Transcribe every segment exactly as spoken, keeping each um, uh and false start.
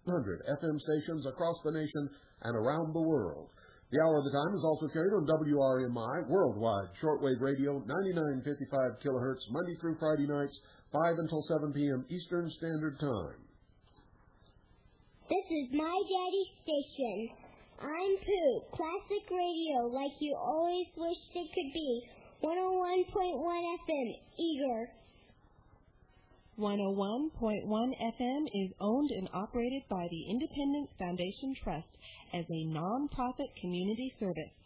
hundred F M stations across the nation and around the world. The Hour of the Time is also carried on W R M I, worldwide shortwave radio, ninety-nine fifty-five kilohertz, Monday through Friday nights, five until seven p.m. Eastern Standard Time. This is my daddy's station. I'm Pooh, classic radio like you always wished it could be. one oh one point one F M, Eager. one oh one point one F M is owned and operated by the Independence Foundation Trust as a non-profit community service.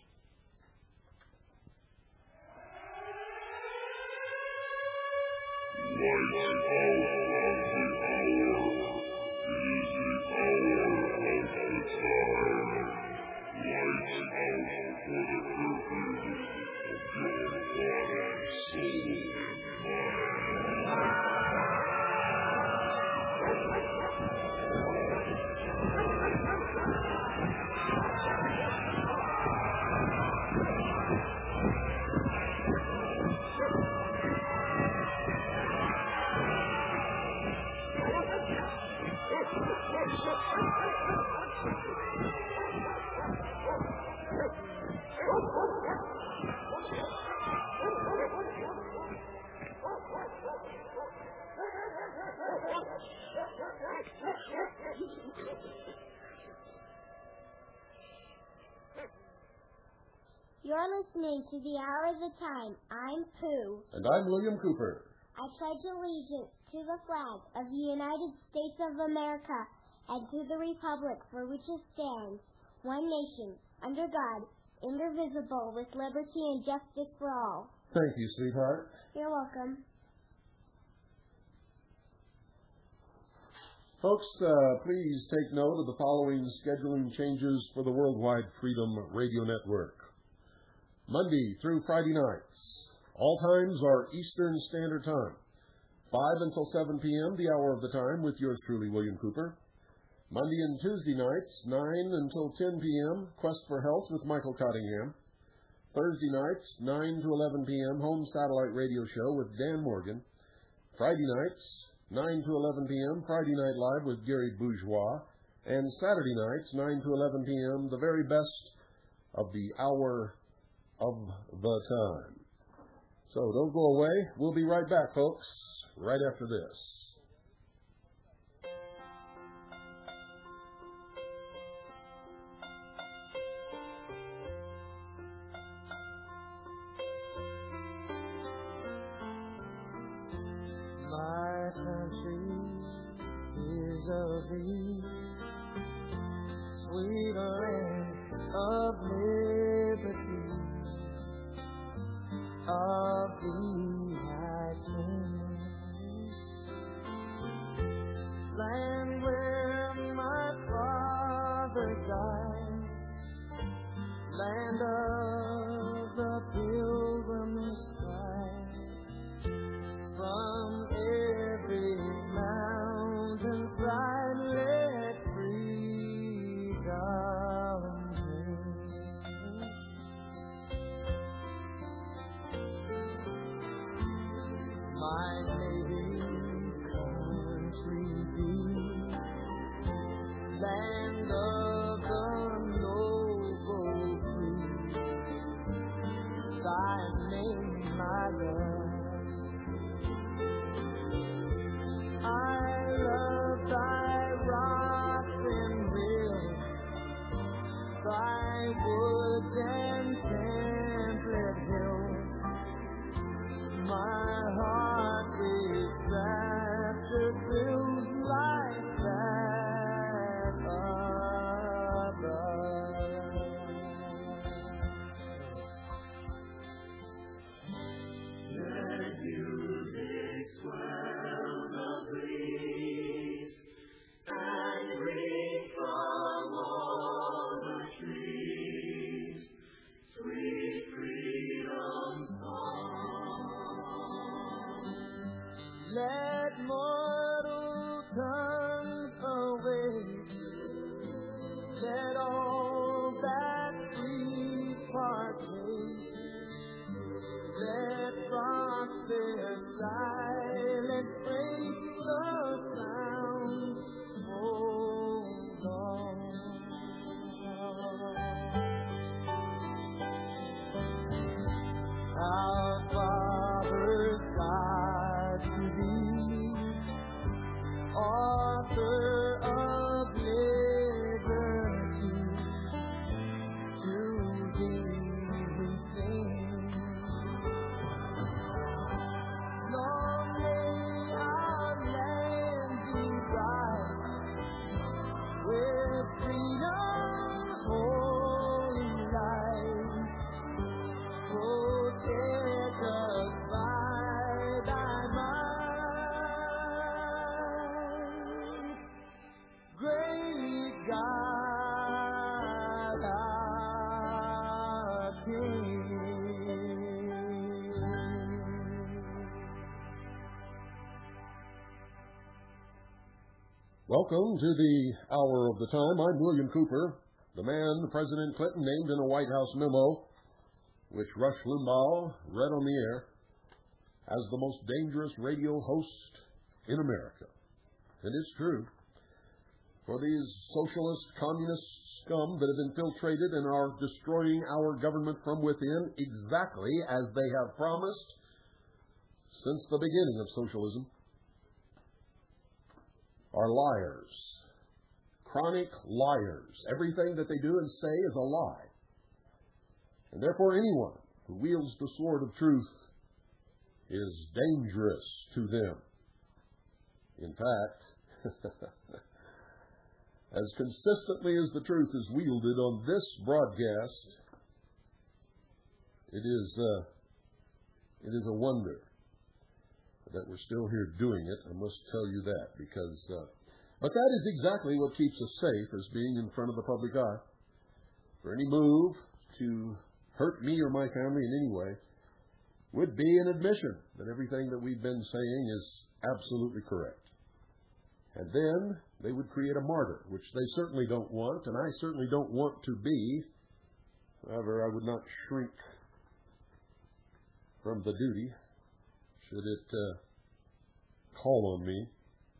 You're listening to the Hour of the Time. I'm Pooh. And I'm William Cooper. I pledge allegiance to the flag of the United States of America and to the republic for which it stands, one nation, under God, indivisible, with liberty and justice for all. Thank you, sweetheart. You're welcome. Folks, uh, please take note of the following scheduling changes for the Worldwide Freedom Radio Network. Monday through Friday nights. All times are Eastern Standard Time. five until seven p.m., the Hour of the Time, with yours truly, William Cooper. Monday and Tuesday nights, nine until ten p.m., Quest for Health with Michael Cottingham. Thursday nights, nine to eleven p.m., Home Satellite Radio Show with Dan Morgan. Friday nights, nine to eleven p.m., Friday Night Live with Gary Bourgeois. And Saturday nights, nine to eleven p.m., the very best of the Hour of the Time. So don't go away. We'll be right back, folks, right after this. My country is of thee, sweet land of liberty. Of thee I sing, land where my father died, land of the pilgrim's pride, from every mountain side let freedom ring. My native country be, land of the noble free, thy name I love. I love thy rocks and rills, thy woods and template hills. My heart is rapture filled like that above. Let music swell the breeze and ring from all the trees sweet freedom song. Let mortal tongues awake, let all that free partake, let rocks their silent praise the sound. Oh, Welcome to the Hour of the Time. I'm William Cooper, the man President Clinton named in a White House memo, which Rush Limbaugh read on the air, as the most dangerous radio host in America. And it's true. For these socialist, communist scum that have infiltrated and are destroying our government from within exactly as they have promised since the beginning of socialism, are liars, chronic liars. Everything that they do and say is a lie. And therefore anyone who wields the sword of truth is dangerous to them. In fact, as consistently as the truth is wielded on this broadcast, it is, uh, it is a wonder that we're still here doing it. I must tell you that, because, uh, but that is exactly what keeps us safe, as being in front of the public eye. For any move to hurt me or my family in any way would be an admission that everything that we've been saying is absolutely correct. And then they would create a martyr, which they certainly don't want, and I certainly don't want to be. However, I would not shrink from the duty should it uh, call on me.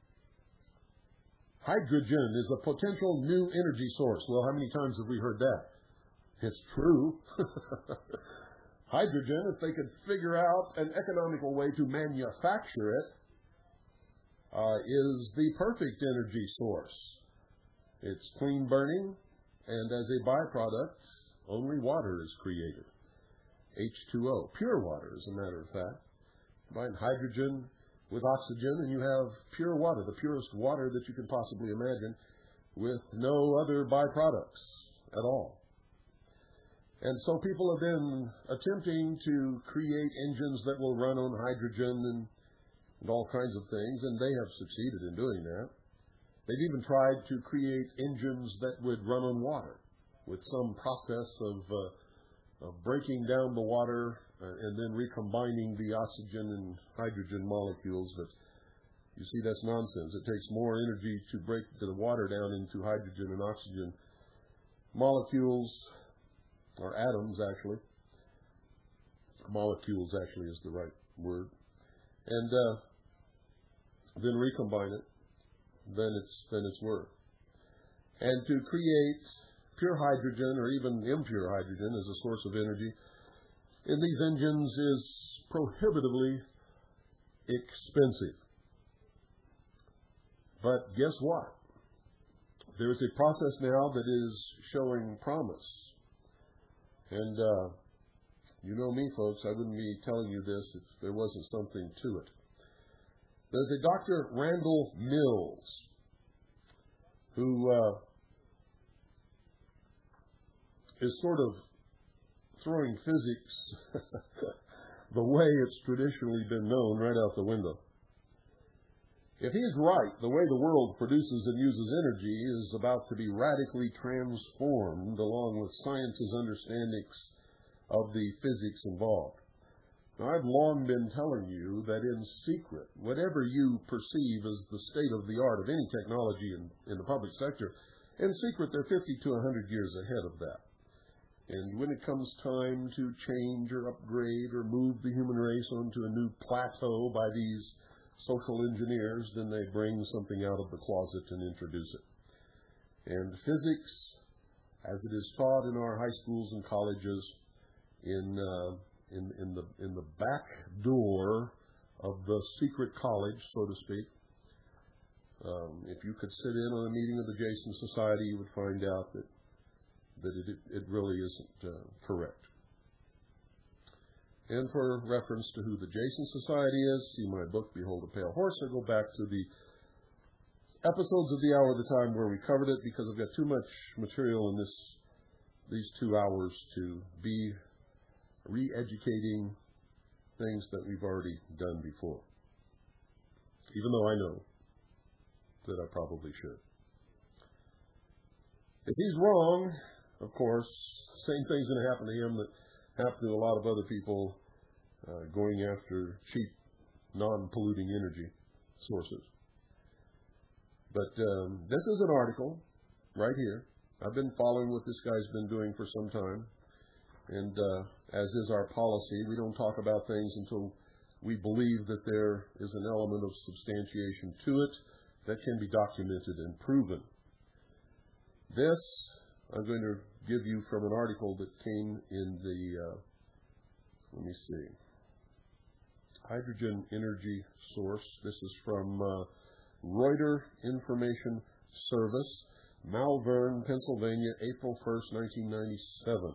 Hydrogen is a potential new energy source. Well, how many times have we heard that? It's true. Hydrogen, if they could figure out an economical way to manufacture it, uh, is the perfect energy source. It's clean burning, and as a byproduct, only water is created. H two O, pure water, as a matter of fact. Combine hydrogen with oxygen, and you have pure water, the purest water that you can possibly imagine, with no other byproducts at all. And so people have been attempting to create engines that will run on hydrogen and, and all kinds of things, and they have succeeded in doing that. They've even tried to create engines that would run on water with some process of, uh, of breaking down the water uh, and then recombining the oxygen and hydrogen molecules. But you see, that's nonsense. It takes more energy to break the water down into hydrogen and oxygen molecules, or atoms, actually. Molecules, actually, is the right word. And uh, then recombine it, then it's, then it's worth. And to create pure hydrogen, or even impure hydrogen, as a source of energy in these engines is prohibitively expensive. But guess what? There is a process now that is showing promise. And uh, you know me, folks, I wouldn't be telling you this if there wasn't something to it. There's a Doctor Randall Mills who uh, is sort of throwing physics the way it's traditionally been known right out the window. If he's right, the way the world produces and uses energy is about to be radically transformed along with science's understandings of the physics involved. Now, I've long been telling you that in secret, whatever you perceive as the state of the art of any technology in, in the public sector, in secret they're fifty to one hundred years ahead of that. And when it comes time to change or upgrade or move the human race onto a new plateau by these social engineers, then they bring something out of the closet and introduce it. And physics, as it is taught in our high schools and colleges, in uh, in in the in the back door of the secret college, so to speak, um, if you could sit in on a meeting of the Jason Society, you would find out that that it it, it really isn't uh, correct. And for reference to who the Jason Society is, see my book, Behold a Pale Horse, or go back to the episodes of the Hour of the Time where we covered it, because I've got too much material in this these two hours to be re-educating things that we've already done before, even though I know that I probably should. If he's wrong, of course, same thing's going to happen to him that happened to a lot of other people uh, going after cheap, non-polluting energy sources. But um, this is an article right here. I've been following what this guy's been doing for some time. And uh, as is our policy, we don't talk about things until we believe that there is an element of substantiation to it that can be documented and proven. This I'm going to give you from an article that came in the, uh, let me see, Hydrogen Energy Source. This is from uh, Reuters Information Service, Malvern, Pennsylvania, April first, nineteen ninety-seven.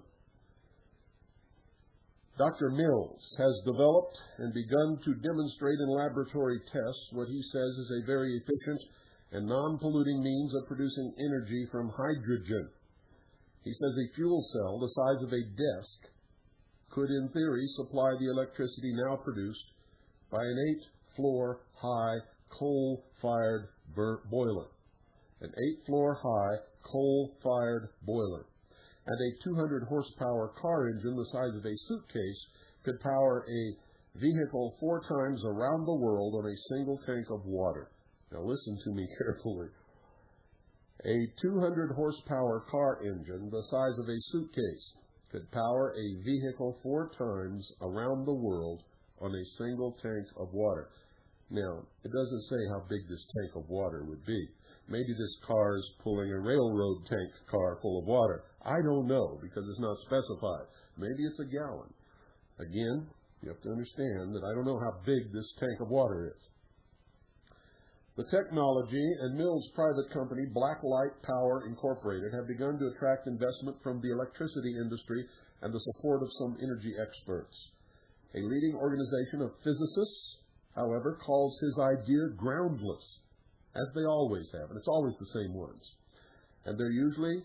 Doctor Mills has developed and begun to demonstrate in laboratory tests what he says is a very efficient and non-polluting means of producing energy from hydrogen. He says a fuel cell the size of a desk could, in theory, supply the electricity now produced by an eight-floor high coal-fired boiler. An eight-floor high coal-fired boiler. And a two hundred horsepower car engine the size of a suitcase could power a vehicle four times around the world on a single tank of water. Now listen to me carefully. A two hundred horsepower car engine the size of a suitcase could power a vehicle four times around the world on a single tank of water. Now, it doesn't say how big this tank of water would be. Maybe this car is pulling a railroad tank car full of water. I don't know, because it's not specified. Maybe it's a gallon. Again, you have to understand that I don't know how big this tank of water is. The technology and Mills' private company, Blacklight Power Incorporated, have begun to attract investment from the electricity industry and the support of some energy experts. A leading organization of physicists, however, calls his idea groundless, as they always have, and it's always the same ones. And they're usually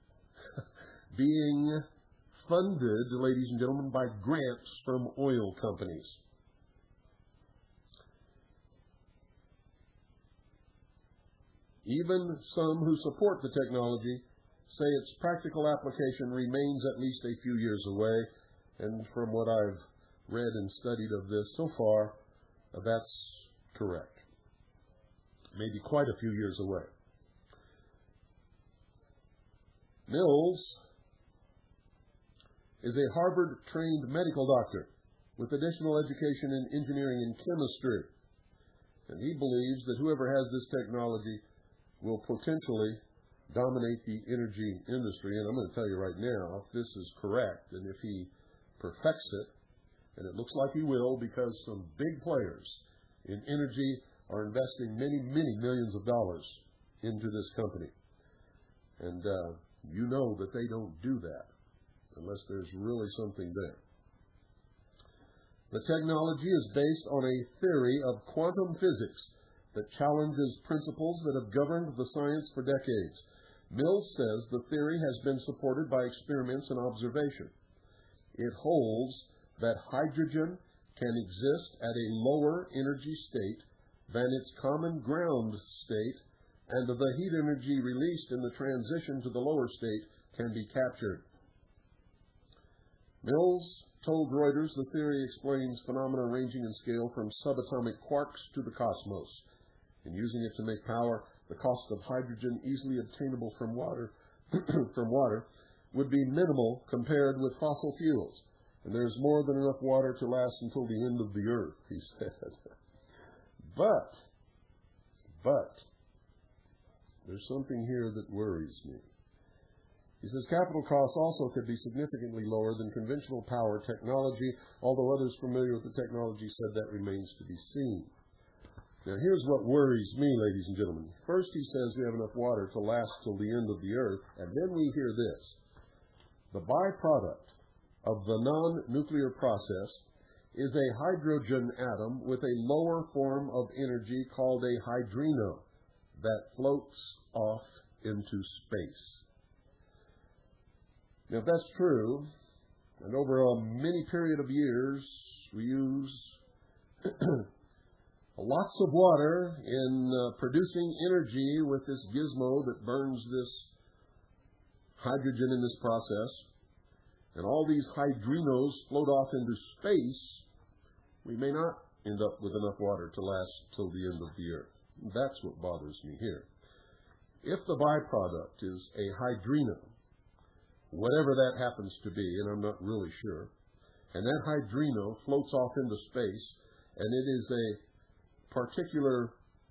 being funded, ladies and gentlemen, by grants from oil companies. Even some who support the technology say its practical application remains at least a few years away, and from what I've read and studied of this so far, that's correct. Maybe quite a few years away. Mills is a Harvard-trained medical doctor with additional education in engineering and chemistry. And he believes that whoever has this technology will potentially dominate the energy industry. And I'm going to tell you right now, if this is correct, and if he perfects it, and it looks like he will, because some big players in energy are investing many, many millions of dollars into this company. And uh, you know that they don't do that unless there's really something there. The technology is based on a theory of quantum physics that challenges principles that have governed the science for decades. Mills says the theory has been supported by experiments and observation. It holds that hydrogen can exist at a lower energy state than its common ground state, and the heat energy released in the transition to the lower state can be captured. Mills told Reuters the theory explains phenomena ranging in scale from subatomic quarks to the cosmos. In using it to make power, the cost of hydrogen easily obtainable from water, from water would be minimal compared with fossil fuels. And there's more than enough water to last until the end of the earth, he said. But, but, there's something here that worries me. He says capital costs also could be significantly lower than conventional power technology, although others familiar with the technology said that remains to be seen. Now, here's what worries me, ladies and gentlemen. First, he says we have enough water to last till the end of the earth, and then we hear this. The byproduct of the non-nuclear process is a hydrogen atom with a lower form of energy called a hydrino that floats off into space. Now, if that's true, and over a many period of years we use lots of water in uh, producing energy with this gizmo that burns this hydrogen in this process, and all these hydrinos float off into space, we may not end up with enough water to last till the end of the earth. That's what bothers me here. if the byproduct is a hydrino, whatever that happens to be, and I'm not really sure, and that hydrino floats off into space, and it is a particular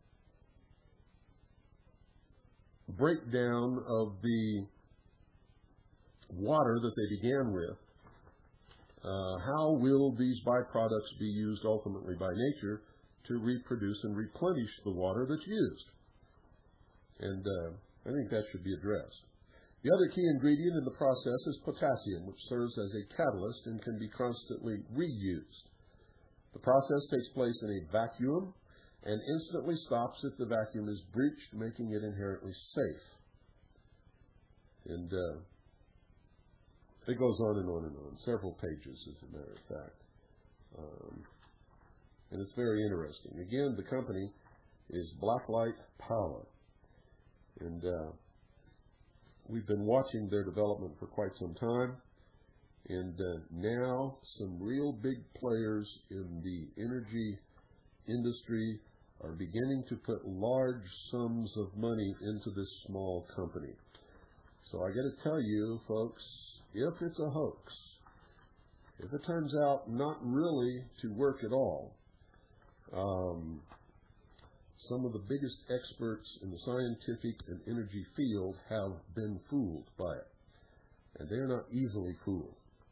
breakdown of the water that they began with, uh, how will these byproducts be used ultimately by nature to reproduce and replenish the water that's used? And uh, I think that should be addressed. The other key ingredient in the process is potassium, which serves as a catalyst and can be constantly reused. The process takes place in a vacuum and instantly stops if the vacuum is breached, making it inherently safe. And uh, it goes on and on and on, several pages, as a matter of fact. Um, and it's very interesting. Again, the company is Blacklight Power. And uh, we've been watching their development for quite some time. And uh, now some real big players in the energy industry are beginning to put large sums of money into this small company. So I got to tell you, folks, if it's a hoax, if it turns out not really to work at all, um, some of the biggest experts in the scientific and energy field have been fooled by it. And they're not easily fooled.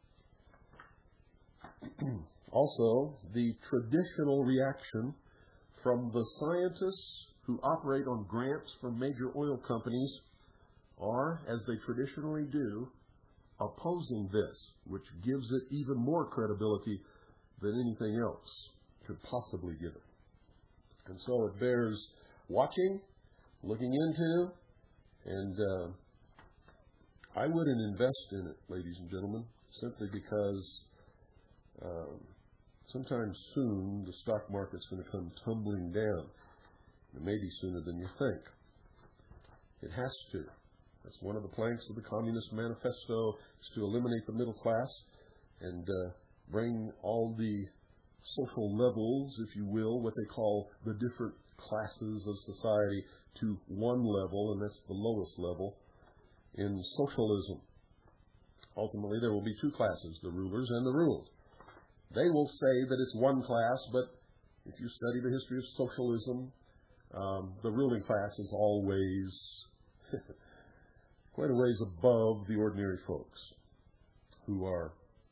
Also, the traditional reaction from the scientists who operate on grants from major oil companies are, as they traditionally do, opposing this, which gives it even more credibility than anything else could possibly give it. And so it bears watching, looking into, and uh, I wouldn't invest in it, ladies and gentlemen, simply because um, sometime soon the stock market's going to come tumbling down, and maybe sooner than you think. It has to. That's one of the planks of the Communist Manifesto, is to eliminate the middle class and uh, bring all the social levels, if you will, what they call the different classes of society, to one level, and that's the lowest level, in socialism. Ultimately, there will be two classes, the rulers and the ruled. They will say that it's one class, but if you study the history of socialism, um, the ruling class is always quite a ways above the ordinary folks who are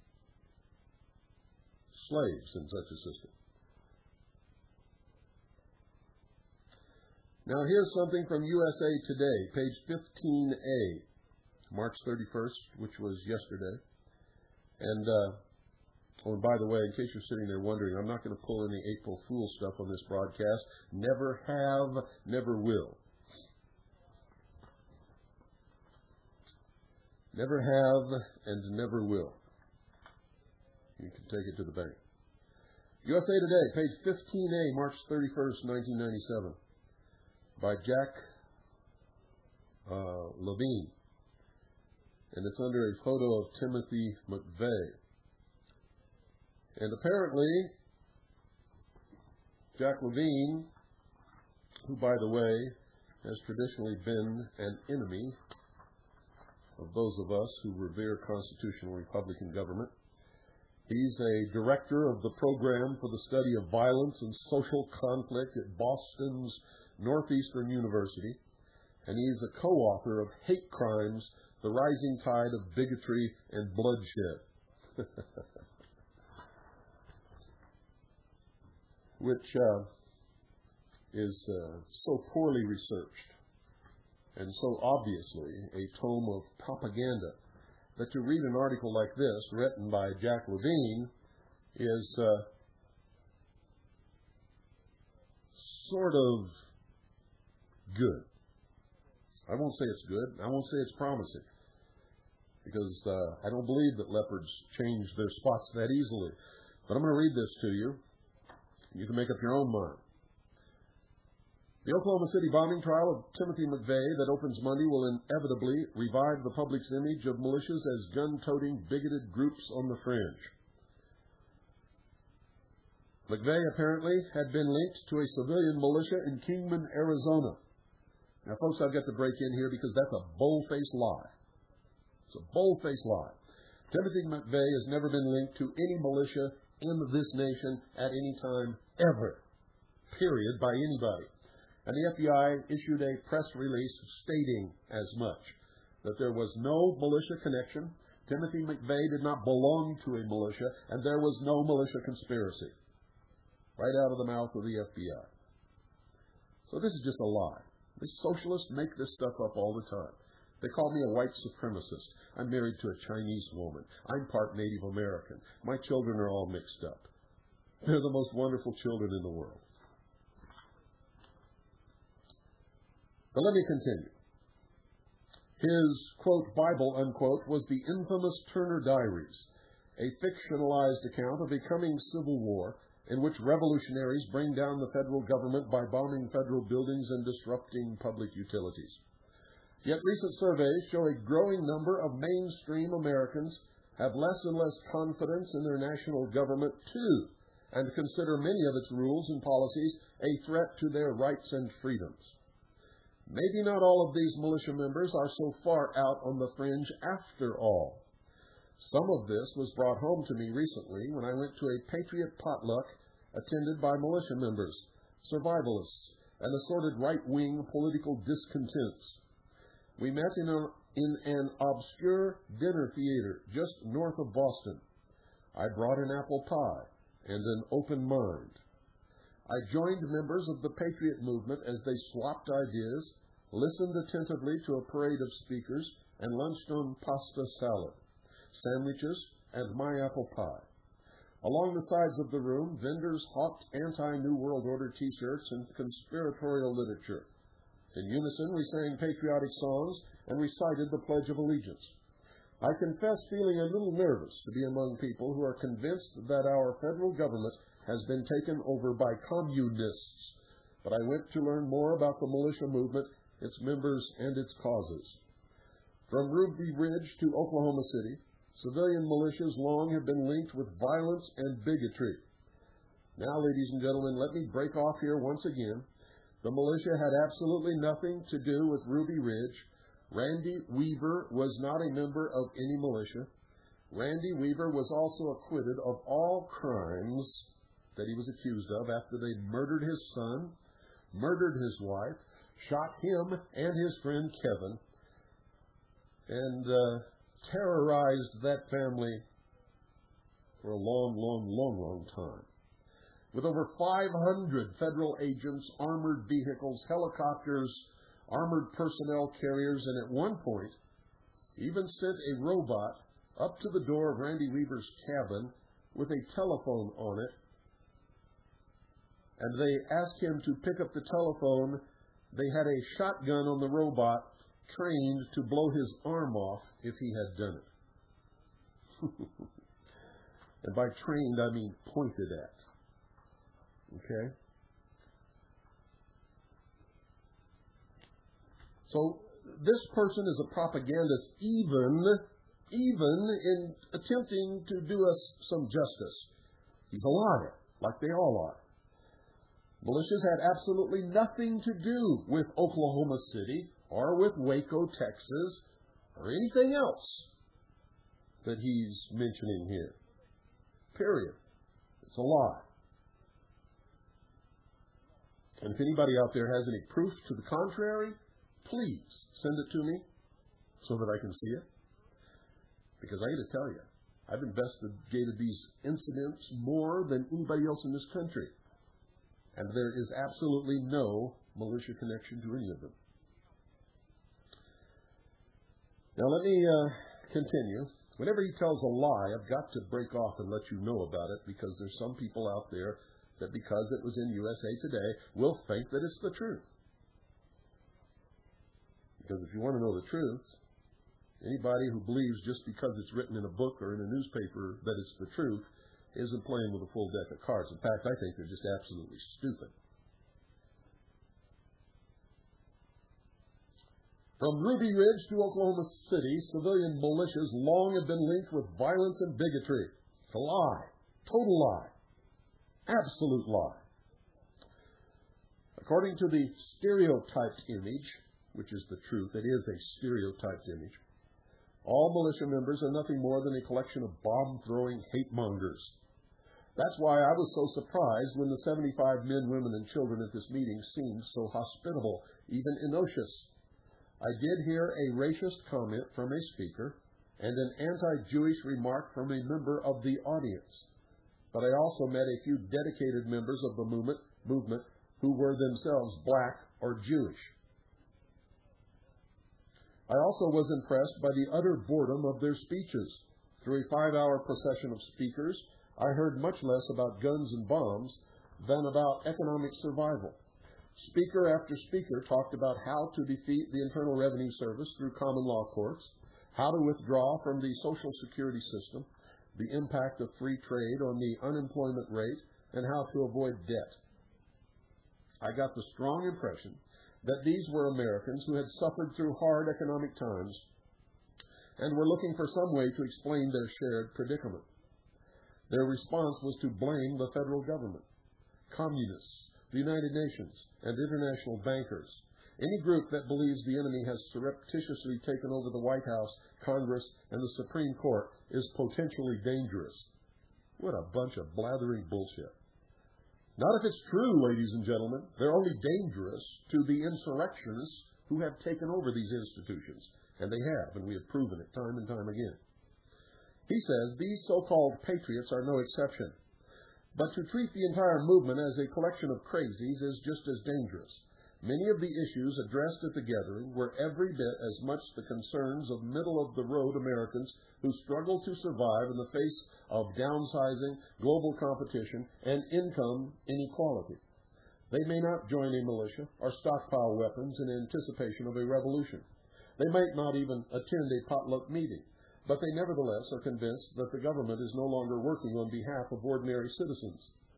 slaves in such a system. Now here's something from U S A Today, page fifteen A, March thirty-first, which was yesterday. And, uh, oh, and by the way, in case you're sitting there wondering, I'm not going to pull any April Fool stuff on this broadcast. Never have, never will. Never have and never will. You can take it to the bank. U S A Today, page fifteen A, March thirty-first, nineteen ninety-seven, by Jack uh, Levine. And it's under a photo of Timothy McVeigh. And apparently, Jack Levine, who, by the way, has traditionally been an enemy of those of us who revere constitutional Republican government, he's a director of the program for the study of violence and social conflict at Boston's Northeastern University, and he's a co-author of Hate Crimes, The Rising Tide of Bigotry and Bloodshed, which uh, is uh, so poorly researched and so obviously a tome of propaganda that to read an article like this written by Jack Levine is uh, sort of good. I won't say it's good. I won't say it's promising, because uh, I don't believe that leopards change their spots that easily. But I'm going to read this to you. You can make up your own mind. The Oklahoma City bombing trial of Timothy McVeigh that opens Monday will inevitably revive the public's image of militias as gun-toting, bigoted groups on the fringe. McVeigh apparently had been linked to a civilian militia in Kingman, Arizona, Now, folks, I've got to break in here because that's a bold-faced lie. It's a bold-faced lie. Timothy McVeigh has never been linked to any militia in this nation at any time ever, period, by anybody. And the F B I issued a press release stating as much, that there was no militia connection, Timothy McVeigh did not belong to a militia, and there was no militia conspiracy. Right out of the mouth of the F B I. So this is just a lie. The socialists make this stuff up all the time. They call me a white supremacist. I'm married to a Chinese woman. I'm part Native American. My children are all mixed up. They're the most wonderful children in the world. But let me continue. His, quote, Bible, unquote, was the infamous Turner Diaries, a fictionalized account of a coming civil war in which revolutionaries bring down the federal government by bombing federal buildings and disrupting public utilities. Yet recent surveys show a growing number of mainstream Americans have less and less confidence in their national government, too, and consider many of its rules and policies a threat to their rights and freedoms. Maybe not all of these militia members are so far out on the fringe after all. Some of this was brought home to me recently when I went to a patriot potluck attended by militia members, survivalists, and assorted right-wing political discontents. We met in, a, in an obscure dinner theater just north of Boston. I brought an apple pie and an open mind. I joined members of the Patriot movement as they swapped ideas, listened attentively to a parade of speakers, and lunched on pasta salad, sandwiches, and my apple pie. Along the sides of the room, vendors hawked anti-New World Order T-shirts and conspiratorial literature. In unison, we sang patriotic songs and recited the Pledge of Allegiance. I confess feeling a little nervous to be among people who are convinced that our federal government has been taken over by communists, but I went to learn more about the militia movement, its members, and its causes. From Ruby Ridge to Oklahoma City, civilian militias long have been linked with violence and bigotry. Now, ladies and gentlemen, let me break off here once again. The militia had absolutely nothing to do with Ruby Ridge. Randy Weaver was not a member of any militia. Randy Weaver was also acquitted of all crimes that he was accused of after they murdered his son, murdered his wife, shot him and his friend Kevin, and uh, terrorized that family for a long, long, long, long time. With over five hundred federal agents, armored vehicles, helicopters, armored personnel carriers, and at one point even sent a robot up to the door of Randy Weaver's cabin with a telephone on it, and they asked him to pick up the telephone. They had a shotgun on the robot trained to blow his arm off if he had done it. And by trained, I mean pointed at. Okay? So this person is a propagandist even, even in attempting to do us some justice. He's a liar, like they all are. Militias had absolutely nothing to do with Oklahoma City or with Waco, Texas, or anything else that he's mentioning here. Period. It's a lie. And if anybody out there has any proof to the contrary, please send it to me so that I can see it. Because I got to tell you, I've investigated these incidents more than anybody else in this country. And there is absolutely no militia connection to any of them. Now let me uh, continue. Whenever he tells a lie, I've got to break off and let you know about it, because there's some people out there that because it was in U S A Today will think that it's the truth. Because if you want to know the truth, anybody who believes just because it's written in a book or in a newspaper that it's the truth isn't playing with a full deck of cards. In fact, I think they're just absolutely stupid. From Ruby Ridge to Oklahoma City, civilian militias long have been linked with violence and bigotry. It's a lie. Total lie. Absolute lie. According to the stereotyped image, which is the truth. It is a stereotyped image. All militia members are nothing more than a collection of bomb-throwing hate-mongers. That's why I was so surprised when the seventy-five men, women, and children at this meeting seemed so hospitable, even innocuous. I did hear a racist comment from a speaker and an anti-Jewish remark from a member of the audience. But I also met a few dedicated members of the movement, movement who were themselves black or Jewish. I also was impressed by the utter boredom of their speeches. Through a five-hour procession of speakers, I heard much less about guns and bombs than about economic survival. Speaker after speaker talked about how to defeat the Internal Revenue Service through common law courts, how to withdraw from the Social Security system, the impact of free trade on the unemployment rate, and how to avoid debt. I got the strong impression that these were Americans who had suffered through hard economic times and were looking for some way to explain their shared predicament. Their response was to blame the federal government, communists, the United Nations, and international bankers, any group that believes the enemy has surreptitiously taken over the White House, Congress, and the Supreme Court is potentially dangerous. What a bunch of blathering bullshit. Not if it's true, ladies and gentlemen. They're only dangerous to the insurrectionists who have taken over these institutions. And they have, and we have proven it time and time again. He says these so-called patriots are no exception. But to treat the entire movement as a collection of crazies is just as dangerous. Many of the issues addressed at the gathering were every bit as much the concerns of middle-of-the-road Americans who struggle to survive in the face of downsizing, global competition, and income inequality. They may not join a militia or stockpile weapons in anticipation of a revolution. They might not even attend a potluck meeting, but they nevertheless are convinced that the government is no longer working on behalf of ordinary citizens.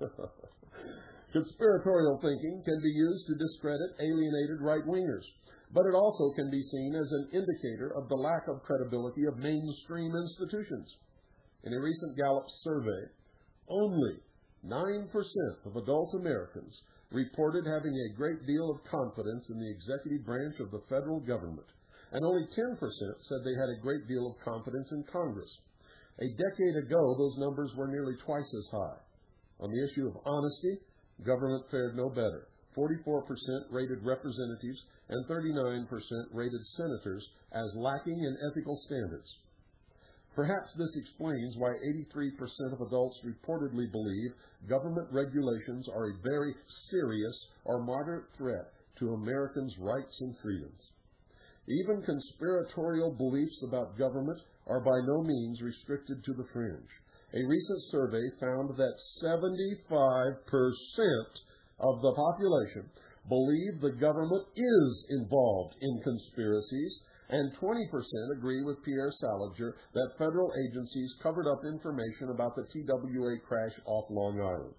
Conspiratorial thinking can be used to discredit alienated right-wingers, but it also can be seen as an indicator of the lack of credibility of mainstream institutions. In a recent Gallup survey, only nine percent of adult Americans reported having a great deal of confidence in the executive branch of the federal government, and only ten percent said they had a great deal of confidence in Congress. A decade ago, those numbers were nearly twice as high. On the issue of honesty, government fared no better. forty-four percent rated representatives and thirty-nine percent rated senators as lacking in ethical standards. Perhaps this explains why eighty-three percent of adults reportedly believe government regulations are a very serious or moderate threat to Americans' rights and freedoms. Even conspiratorial beliefs about government are by no means restricted to the fringe. A recent survey found that seventy-five percent of the population believe the government is involved in conspiracies, and twenty percent agree with Pierre Salinger that federal agencies covered up information about the T W A crash off Long Island.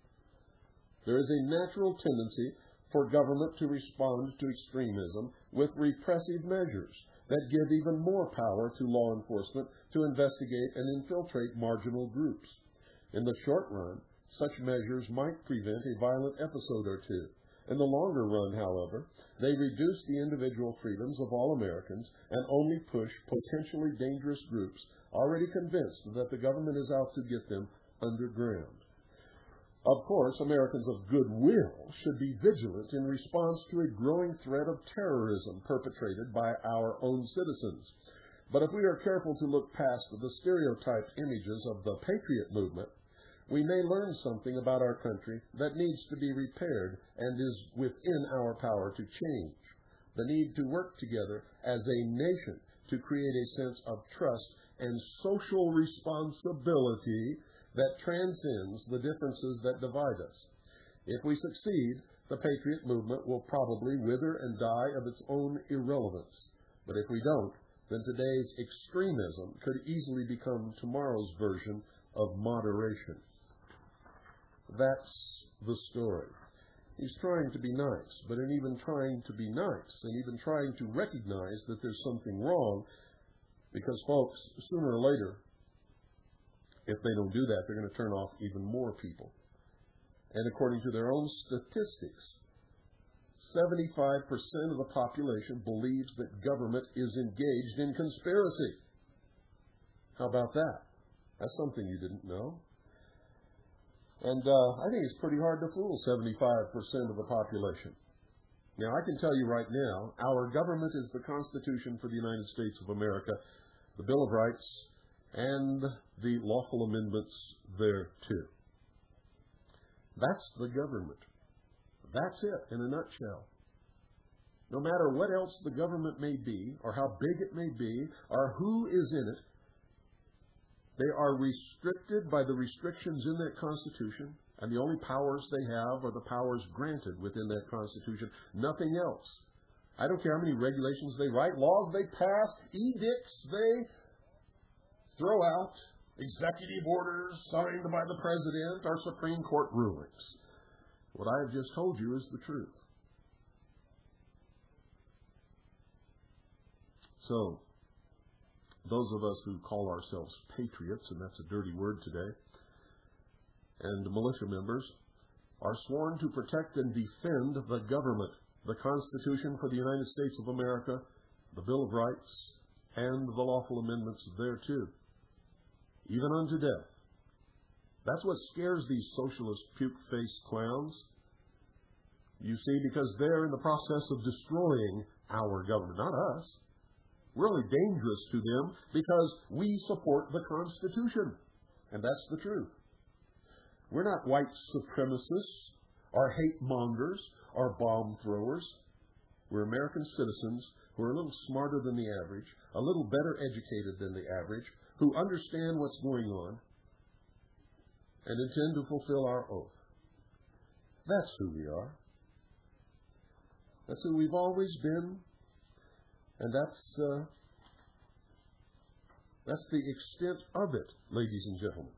There is a natural tendency for government to respond to extremism with repressive measures that give even more power to law enforcement to investigate and infiltrate marginal groups. In the short run, such measures might prevent a violent episode or two. In the longer run, however, they reduce the individual freedoms of all Americans and only push potentially dangerous groups already convinced that the government is out to get them underground. Of course, Americans of goodwill should be vigilant in response to a growing threat of terrorism perpetrated by our own citizens. But if we are careful to look past the stereotyped images of the patriot movement, we may learn something about our country that needs to be repaired and is within our power to change. The need to work together as a nation to create a sense of trust and social responsibility that transcends the differences that divide us. If we succeed, the patriot movement will probably wither and die of its own irrelevance. But if we don't, then today's extremism could easily become tomorrow's version of moderation. That's the story. He's trying to be nice, but in even trying to be nice, and even trying to recognize that there's something wrong, because folks, sooner or later, if they don't do that, they're going to turn off even more people. And according to their own statistics, seventy-five percent of the population believes that government is engaged in conspiracy. How about that? That's something you didn't know. And uh, I think it's pretty hard to fool seventy-five percent of the population. Now, I can tell you right now, our government is the Constitution for the United States of America, the Bill of Rights, and the lawful amendments thereto. That's the government. That's it in a nutshell. No matter what else the government may be, or how big it may be, or who is in it, they are restricted by the restrictions in that Constitution, and the only powers they have are the powers granted within that Constitution, nothing else. I don't care how many regulations they write, laws they pass, edicts they throw out, executive orders signed by the President, or Supreme Court rulings. What I have just told you is the truth. So, those of us who call ourselves patriots, and that's a dirty word today, and militia members, are sworn to protect and defend the government, the Constitution for the United States of America, the Bill of Rights, and the lawful amendments thereto, even unto death. That's what scares these socialist puke-faced clowns. You see, because they're in the process of destroying our government, not us. We're only dangerous to them because we support the Constitution. And that's the truth. We're not white supremacists, or hate mongers, or bomb throwers. We're American citizens who are a little smarter than the average, a little better educated than the average, who understand what's going on, and intend to fulfill our oath. That's who we are. That's who we've always been, and that's uh, that's the extent of it, ladies and gentlemen.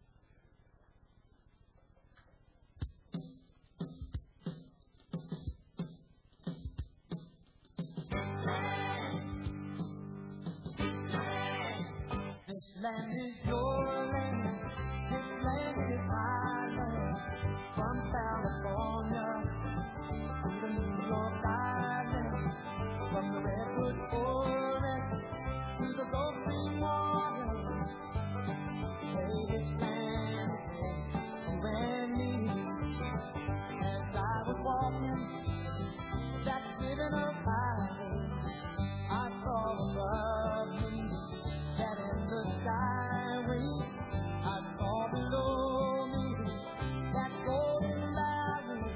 This land is your land, this land is my land, from California to the New York Island, from the Redwood Forest to the Gulf Stream water. Hey, this land is you and me. As I was walking that given up highway, I saw above me that in the skyway, I saw below me that golden valley.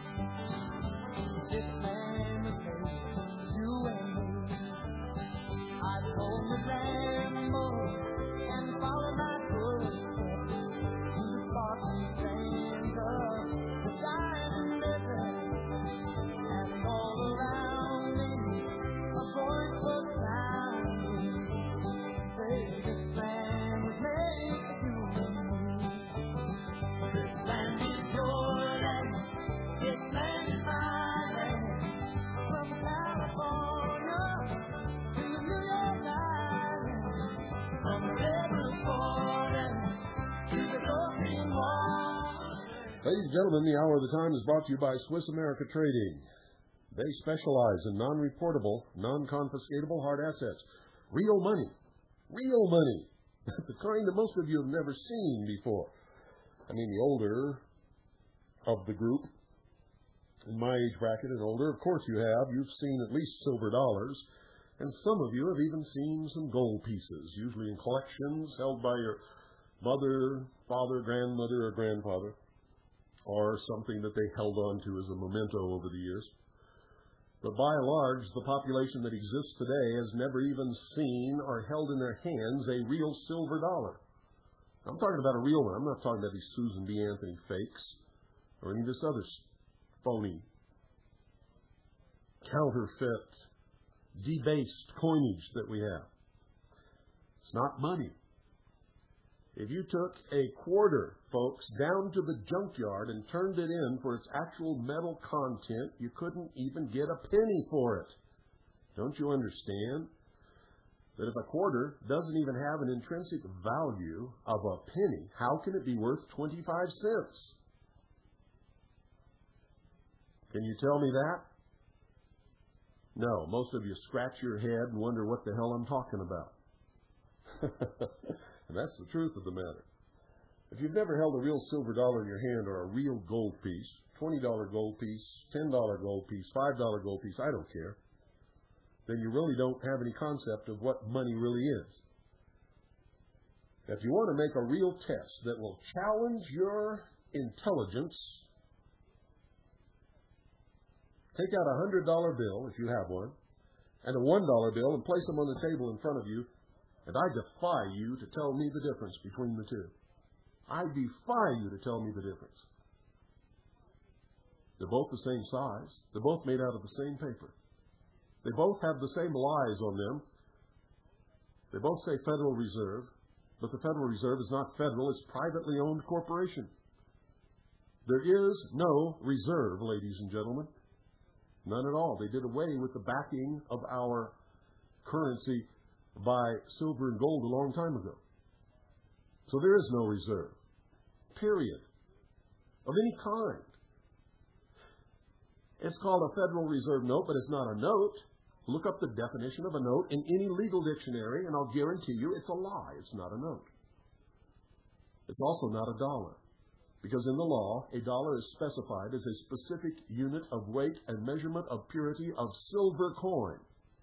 This land was made, you and me. I told the ramble and follow my footsteps to the sparkling sands of the shining desert, and all around me a voice was sounding. This land was made for you and me. This land is your land. This land is my land. From California to the New York Island, from the Redwood Forest to the Gulf Stream water. Ladies and gentlemen, the Hour of the Time is brought to you by Swiss America Trading. They specialize in non-reportable, non-confiscatable hard assets. Real money. Real money. The kind that most of you have never seen before. I mean, the older of the group, in my age bracket and older, of course you have. You've seen at least silver dollars. And some of you have even seen some gold pieces, usually in collections held by your mother, father, grandmother, or grandfather, or something that they held on to as a memento over the years. But by and large, the population that exists today has never even seen or held in their hands a real silver dollar. I'm talking about a real one. I'm not talking about these Susan B. Anthony fakes or any of this other phony, counterfeit, debased coinage that we have. It's not money. If you took a quarter, folks, down to the junkyard and turned it in for its actual metal content, you couldn't even get a penny for it. Don't you understand that if a quarter doesn't even have an intrinsic value of a penny, how can it be worth twenty-five cents? Can you tell me that? No, most of you scratch your head and wonder what the hell I'm talking about. And that's the truth of the matter. If you've never held a real silver dollar in your hand or a real gold piece, twenty dollar gold piece, ten dollar gold piece, five dollar gold piece, I don't care, then you really don't have any concept of what money really is. If you want to make a real test that will challenge your intelligence, take out a one hundred dollar bill, if you have one, and a one dollar bill and place them on the table in front of you, and I defy you to tell me the difference between the two. I defy you to tell me the difference. They're both the same size. They're both made out of the same paper. They both have the same lies on them. They both say Federal Reserve, but the Federal Reserve is not federal. It's a privately owned corporation. There is no reserve, ladies and gentlemen. None at all. They did away with the backing of our currency by silver and gold a long time ago. So there is no reserve, period, of any kind. It's called a Federal Reserve note, but it's not a note. Look up the definition of a note in any legal dictionary, and I'll guarantee you it's a lie. It's not a note. It's also not a dollar, because in the law, a dollar is specified as a specific unit of weight and measurement of purity of silver coin.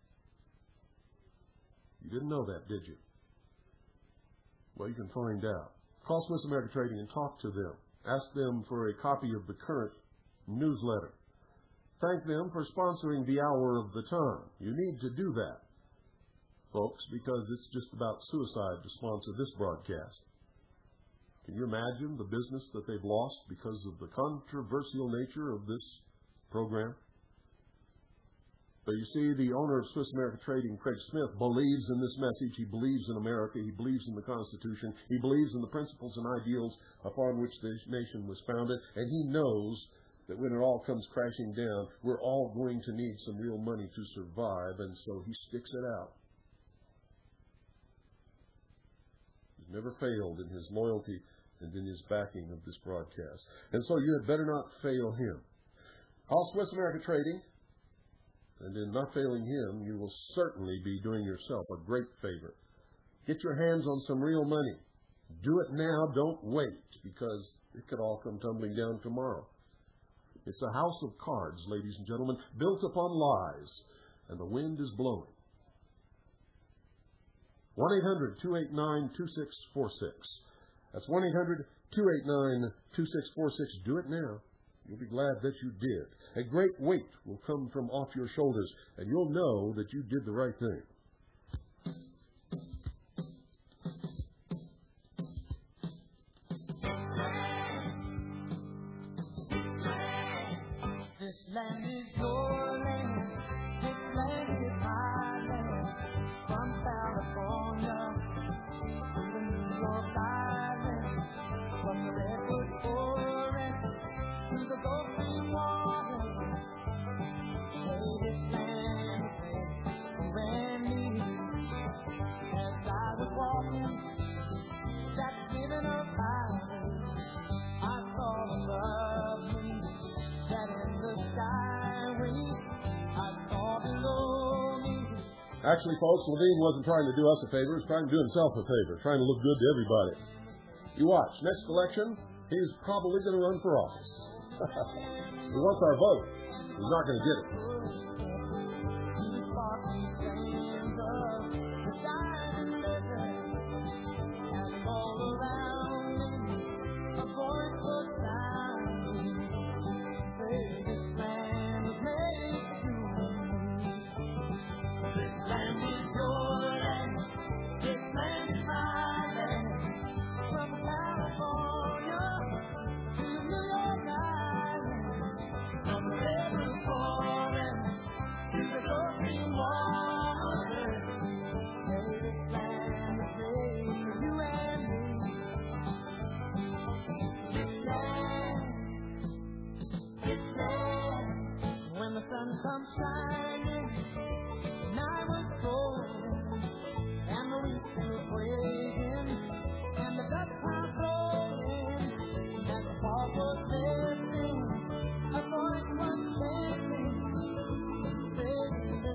You didn't know that, did you? Well, you can find out. Call Swiss America Trading and talk to them. Ask them for a copy of the current newsletter. Thank them for sponsoring the hour of the time. You need to do that, folks, because it's just about suicide to sponsor this broadcast. Can you imagine the business that they've lost because of the controversial nature of this program? But you see, the owner of Swiss America Trading, Craig Smith, believes in this message. He believes in America. He believes in the Constitution. He believes in the principles and ideals upon which this nation was founded. And he knows that when it all comes crashing down, we're all going to need some real money to survive. And so he sticks it out. He's never failed in his loyalty and in his backing of this broadcast. And so you had better not fail him. Call Swiss America Trading. And in not failing him, you will certainly be doing yourself a great favor. Get your hands on some real money. Do it now. Don't wait, because it could all come tumbling down tomorrow. It's a house of cards, ladies and gentlemen, built upon lies, and the wind is blowing. one eight hundred two eight nine two six four six. That's one eight hundred two eight nine two six four six. Do it now. You'll be glad that you did. A great weight will come from off your shoulders, and you'll know that you did the right thing. This land is your land. This land is my land. From California to the New York Island, from the Redwood Forest to the Gulf Stream water. Hey, this land is you and me. As I was walking that given up highway, I saw above me that in the skyway I saw below me. Actually, folks, Levine wasn't trying to do us a favor. He was trying to do himself a favor, trying to look good to everybody. You watch. Next election, he's probably going to run for office. He wants our vote. He's not going to get it. Come shining, and I was golden, and the weeks were praising, and the dust clouds rolling, and the fog was lifting, a voice was chanting, praising the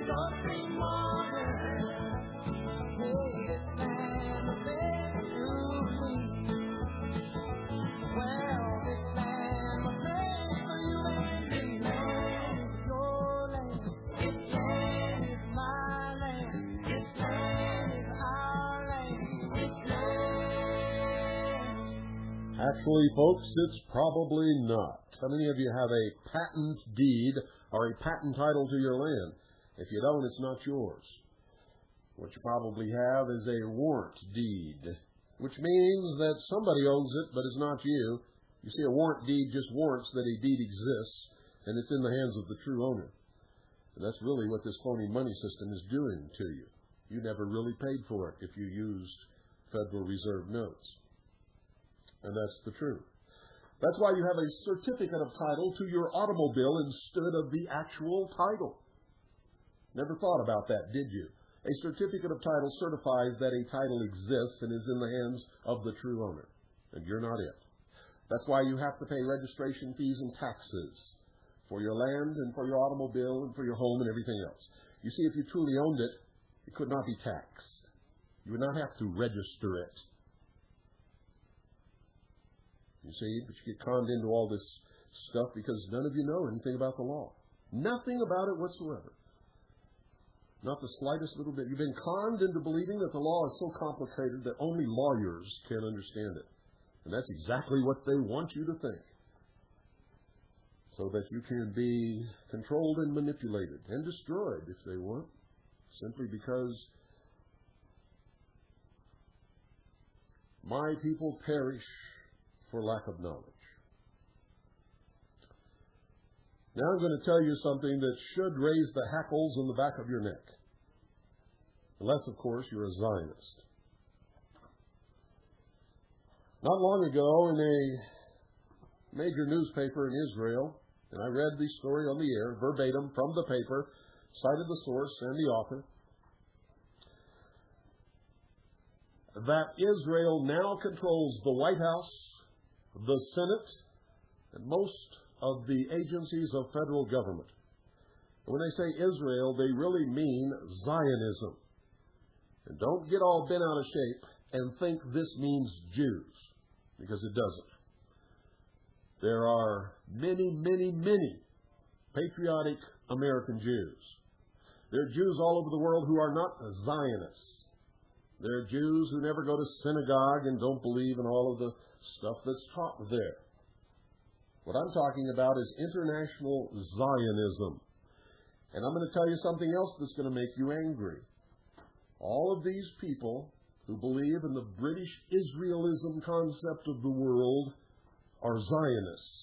Actually, folks, it's probably not. How many of you have a patent deed or a patent title to your land? If you don't, it's not yours. What you probably have is a warrant deed, which means that somebody owns it, but it's not you. You see, a warrant deed just warrants that a deed exists, and it's in the hands of the true owner. And that's really what this phony money system is doing to you. You never really paid for it if you used Federal Reserve notes. And that's the truth. That's why you have a certificate of title to your automobile instead of the actual title. Never thought about that, did you? A certificate of title certifies that a title exists and is in the hands of the true owner. And you're not it. That's why you have to pay registration fees and taxes for your land and for your automobile and for your home and everything else. You see, if you truly owned it, it could not be taxed. You would not have to register it. You see, but you get conned into all this stuff because none of you know anything about the law. Nothing about it whatsoever. Not the slightest little bit. You've been conned into believing that the law is so complicated that only lawyers can understand it. And that's exactly what they want you to think. So that you can be controlled and manipulated and destroyed if they want, simply because my people perish for lack of knowledge. Now I'm going to tell you something that should raise the hackles on the back of your neck. Unless, of course, you're a Zionist. Not long ago in a major newspaper in Israel, and I read the story on the air, verbatim from the paper, cited the source and the author, that Israel now controls the White House, the Senate, and most of the agencies of federal government. And when they say Israel, they really mean Zionism. And don't get all bent out of shape and think this means Jews, because it doesn't. There are many, many, many patriotic American Jews. There are Jews all over the world who are not Zionists. There are Jews who never go to synagogue and don't believe in all of the stuff that's taught there. What I'm talking about is international Zionism. And I'm going to tell you something else that's going to make you angry. All of these people who believe in the British Israelism concept of the world are Zionists.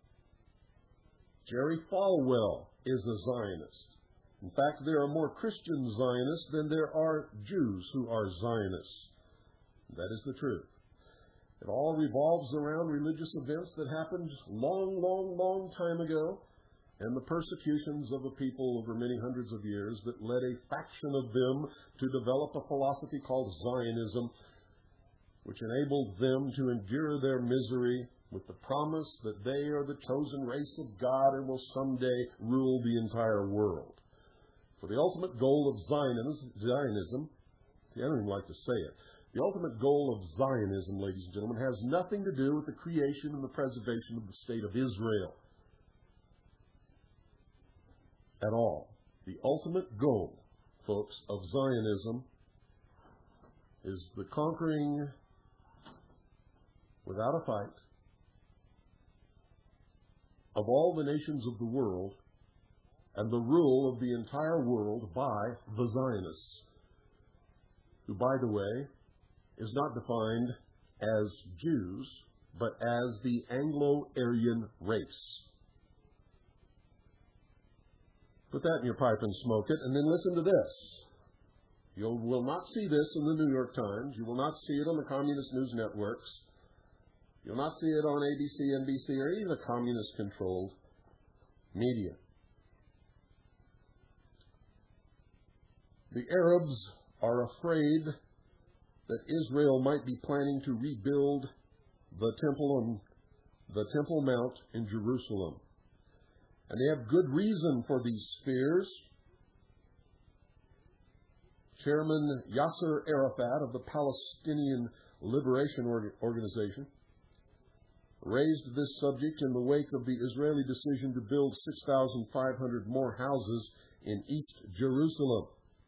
Jerry Falwell is a Zionist. In fact, there are more Christian Zionists than there are Jews who are Zionists. That is the truth. It all revolves around religious events that happened long, long, long time ago, and the persecutions of a people over many hundreds of years that led a faction of them to develop a philosophy called Zionism, which enabled them to endure their misery with the promise that they are the chosen race of God and will someday rule the entire world. For the ultimate goal of Zionism, Zionism, I don't even like to say it, the ultimate goal of Zionism, ladies and gentlemen, has nothing to do with the creation and the preservation of the state of Israel. At all. The ultimate goal, folks, of Zionism is the conquering, without a fight, of all the nations of the world and the rule of the entire world by the Zionists, who, by the way, is not defined as Jews, but as the Anglo-Aryan race. Put that in your pipe and smoke it, and then listen to this. You will not see this in the New York Times. You will not see it on the communist news networks. You'll not see it on A B C, N B C, or any of the communist-controlled media. The Arabs are afraid that Israel might be planning to rebuild the temple on the Temple Mount in Jerusalem. And they have good reason for these fears. Chairman Yasser Arafat of the Palestinian Liberation Organization raised this subject in the wake of the Israeli decision to build six thousand five hundred more houses in East Jerusalem.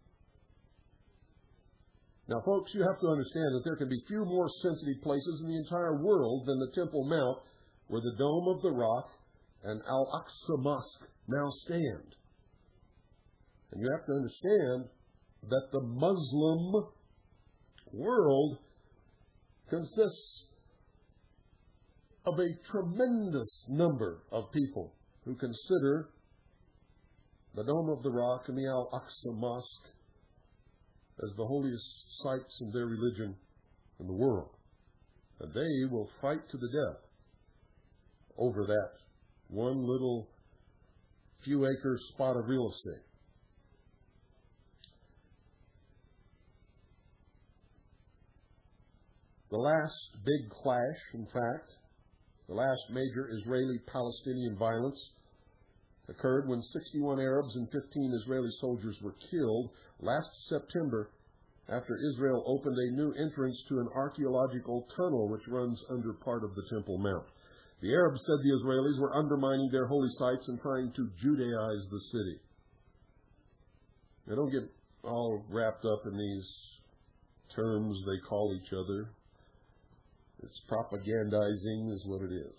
Now, folks, you have to understand that there can be few more sensitive places in the entire world than the Temple Mount, where the Dome of the Rock and Al-Aqsa Mosque now stand. And you have to understand that the Muslim world consists of a tremendous number of people who consider the Dome of the Rock and the Al-Aqsa Mosque as the holiest sites in their religion in the world. And they will fight to the death over that one little few acre spot of real estate. The last big clash, in fact, the last major Israeli-Palestinian violence occurred when sixty-one Arabs and fifteen Israeli soldiers were killed last September after Israel opened a new entrance to an archaeological tunnel which runs under part of the Temple Mount. The Arabs said the Israelis were undermining their holy sites and trying to Judaize the city. Now, don't get all wrapped up in these terms they call each other. It's propagandizing is what it is.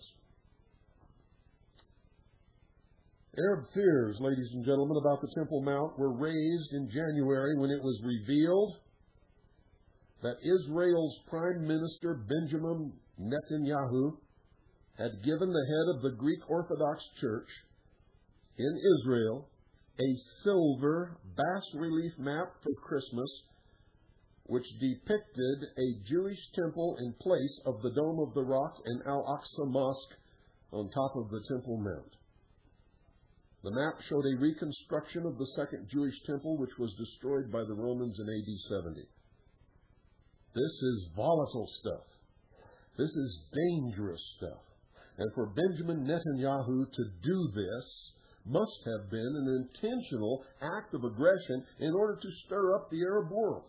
Arab fears, ladies and gentlemen, about the Temple Mount were raised in January when it was revealed that Israel's Prime Minister Benjamin Netanyahu had given the head of the Greek Orthodox Church in Israel a silver bas-relief map for Christmas which depicted a Jewish temple in place of the Dome of the Rock and Al-Aqsa Mosque on top of the Temple Mount. The map showed a reconstruction of the second Jewish temple, which was destroyed by the Romans in A D seventy. This is volatile stuff. This is dangerous stuff. And for Benjamin Netanyahu to do this must have been an intentional act of aggression in order to stir up the Arab world.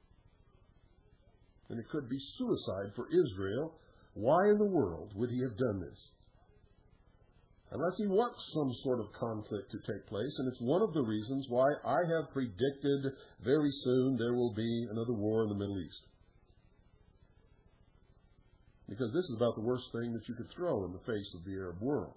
And it could be suicide for Israel. Why in the world would he have done this? Unless he wants some sort of conflict to take place, and it's one of the reasons why I have predicted very soon there will be another war in the Middle East. Because this is about the worst thing that you could throw in the face of the Arab world.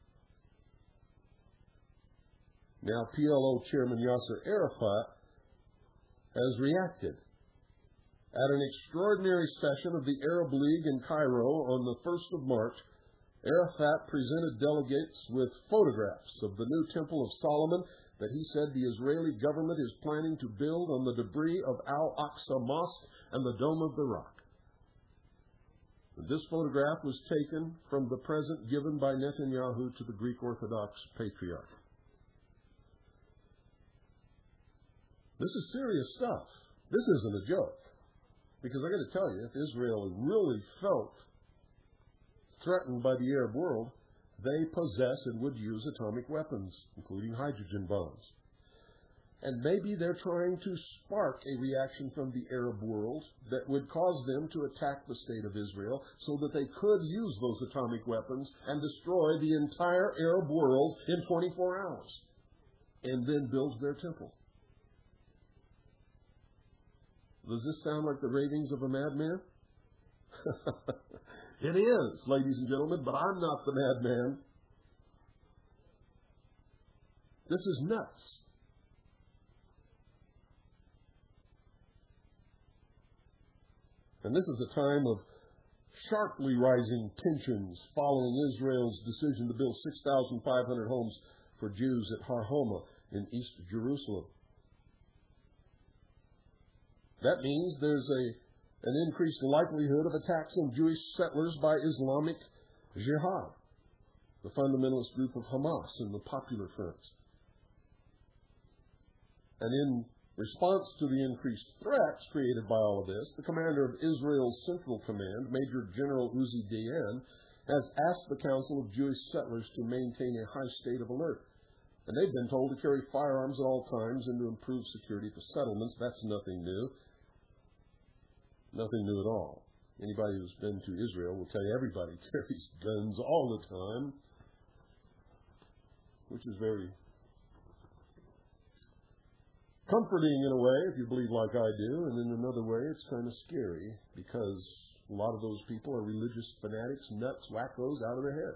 Now, P L O Chairman Yasser Arafat has reacted. At an extraordinary session of the Arab League in Cairo on the first of March, Arafat presented delegates with photographs of the new Temple of Solomon that he said the Israeli government is planning to build on the debris of Al-Aqsa Mosque and the Dome of the Rock. This photograph was taken from the present given by Netanyahu to the Greek Orthodox Patriarch. This is serious stuff. This isn't a joke. Because I got to tell you, if Israel really felt threatened by the Arab world, they possess and would use atomic weapons, including hydrogen bombs. And maybe they're trying to spark a reaction from the Arab world that would cause them to attack the state of Israel so that they could use those atomic weapons and destroy the entire Arab world in twenty-four hours, and then build their temple. Does this sound like the ravings of a madman? It is, ladies and gentlemen, but I'm not the madman. This is nuts. And this is a time of sharply rising tensions following Israel's decision to build six thousand five hundred homes for Jews at Har Homa in East Jerusalem. That means there's a, an increased likelihood of attacks on Jewish settlers by Islamic Jihad, the fundamentalist group of Hamas and the Popular Fronts. And in response to the increased threats created by all of this, the commander of Israel's Central Command, Major General Uzi Dayan, has asked the Council of Jewish Settlers to maintain a high state of alert And they've been told to carry firearms at all times and to improve security for settlements. That's nothing new. Nothing new at all. Anybody who's been to Israel will tell you everybody carries guns all the time, which is very comforting in a way, if you believe like I do, and in another way it's kind of scary because a lot of those people are religious fanatics, nuts, wackos out of their head.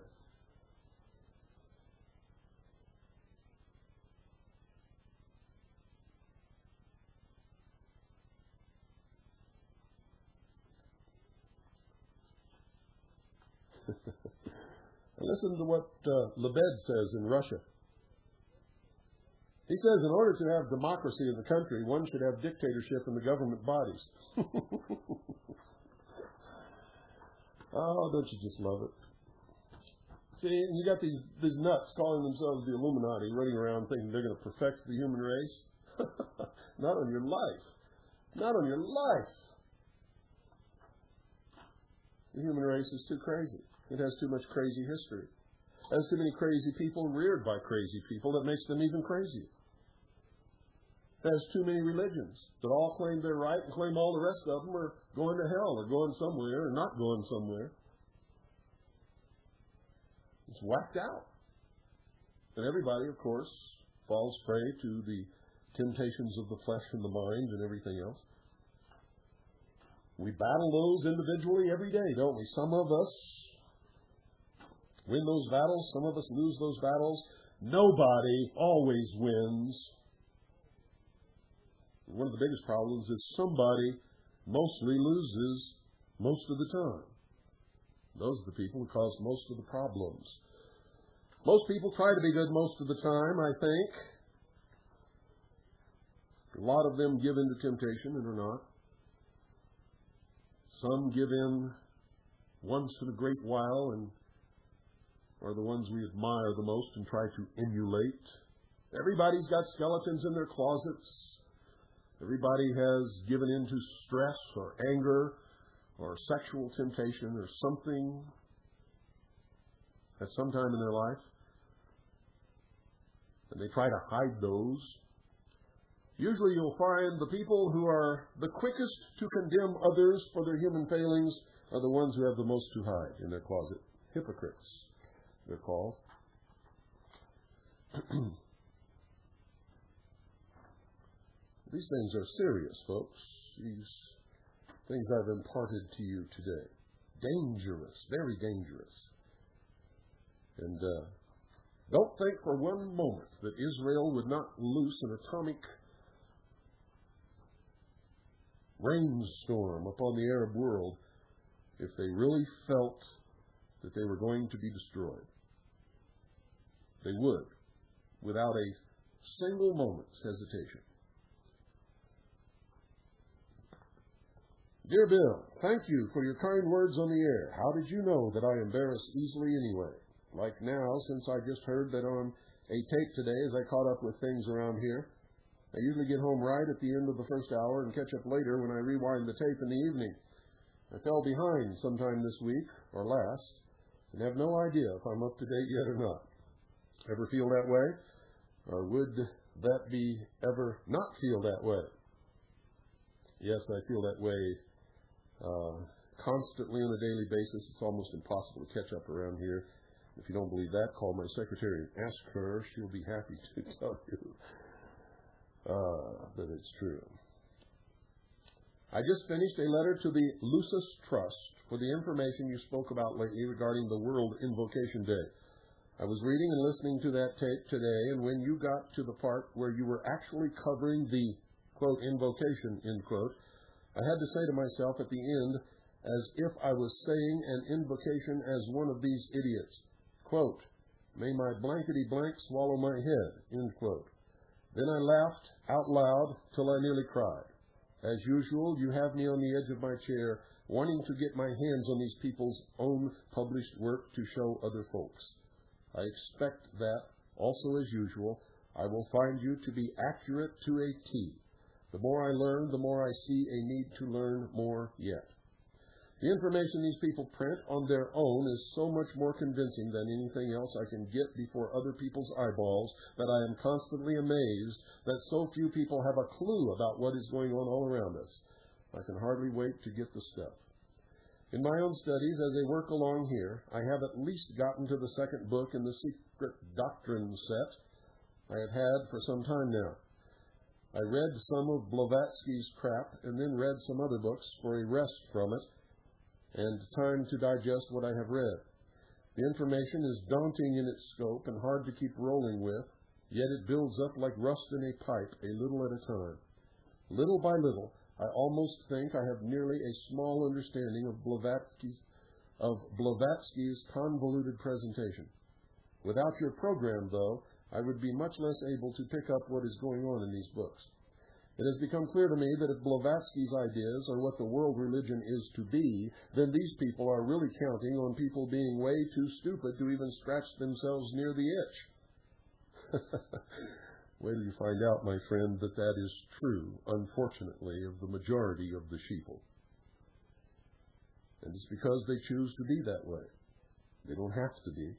Listen to what uh, Lebed says in Russia. He says in order to have democracy in the country, one should have dictatorship in the government bodies. Oh, don't you just love it? See, you got these, these nuts calling themselves the Illuminati running around thinking they're going to perfect the human race. Not on your life. Not on your life. The human race is too crazy. It has too much crazy history. It has too many crazy people reared by crazy people that makes them even crazier. It has too many religions that all claim they're right and claim all the rest of them are going to hell or going somewhere or not going somewhere. It's whacked out. And everybody, of course, falls prey to the temptations of the flesh and the mind and everything else. We battle those individually every day, don't we? Some of us win those battles. Some of us lose those battles. Nobody always wins. One of the biggest problems is somebody mostly loses most of the time. Those are the people who cause most of the problems. Most people try to be good most of the time, I think. A lot of them give in to temptation and are not. Some give in once in a great while and are the ones we admire the most and try to emulate. Everybody's got skeletons in their closets. Everybody has given in to stress or anger or sexual temptation or something at some time in their life. And they try to hide those. Usually you'll find the people who are the quickest to condemn others for their human failings are the ones who have the most to hide in their closet. Hypocrites, they're called. These things are serious, folks. These things I've imparted to you today. Dangerous, very dangerous. And uh, don't think for one moment that Israel would not loose an atomic rainstorm upon the Arab world if they really felt that they were going to be destroyed. They would, without a single moment's hesitation. Dear Bill, thank you for your kind words on the air. How did you know that I embarrass easily anyway? Like now, since I just heard that on a tape today as I caught up with things around here. I usually get home right at the end of the first hour and catch up later when I rewind the tape in the evening. I fell behind sometime this week, or last, and have no idea if I'm up to date yet or not. Ever feel that way? Or would that be ever not feel that way? Yes, I feel that way uh, constantly on a daily basis. It's almost impossible to catch up around here. If you don't believe that, call my secretary and ask her. She'll be happy to tell you uh, that it's true. I just finished a letter to the Lucis Trust for the information you spoke about lately regarding the World Invocation Day. I was reading and listening to that tape today, and when you got to the part where you were actually covering the, quote, invocation, end quote, I had to say to myself at the end, as if I was saying an invocation as one of these idiots, quote, may my blankety blank swallow my head, end quote. Then I laughed out loud till I nearly cried. As usual, you have me on the edge of my chair, wanting to get my hands on these people's own published work to show other folks. I expect that, also as usual, I will find you to be accurate to a T. The more I learn, the more I see a need to learn more yet. The information these people print on their own is so much more convincing than anything else I can get before other people's eyeballs that I am constantly amazed that so few people have a clue about what is going on all around us. I can hardly wait to get the stuff. In my own studies, as I work along here, I have at least gotten to the second book in the Secret Doctrine set I have had for some time now. I read some of Blavatsky's crap and then read some other books for a rest from it and time to digest what I have read. The information is daunting in its scope and hard to keep rolling with, yet it builds up like rust in a pipe a little at a time. Little by little, I almost think I have nearly a small understanding of Blavatsky's, of Blavatsky's convoluted presentation. Without your program, though, I would be much less able to pick up what is going on in these books. It has become clear to me that if Blavatsky's ideas are what the world religion is to be, then these people are really counting on people being way too stupid to even scratch themselves near the itch. Wait till you find out, my friend, that that is true, unfortunately, of the majority of the sheeple. And it's because they choose to be that way. They don't have to be.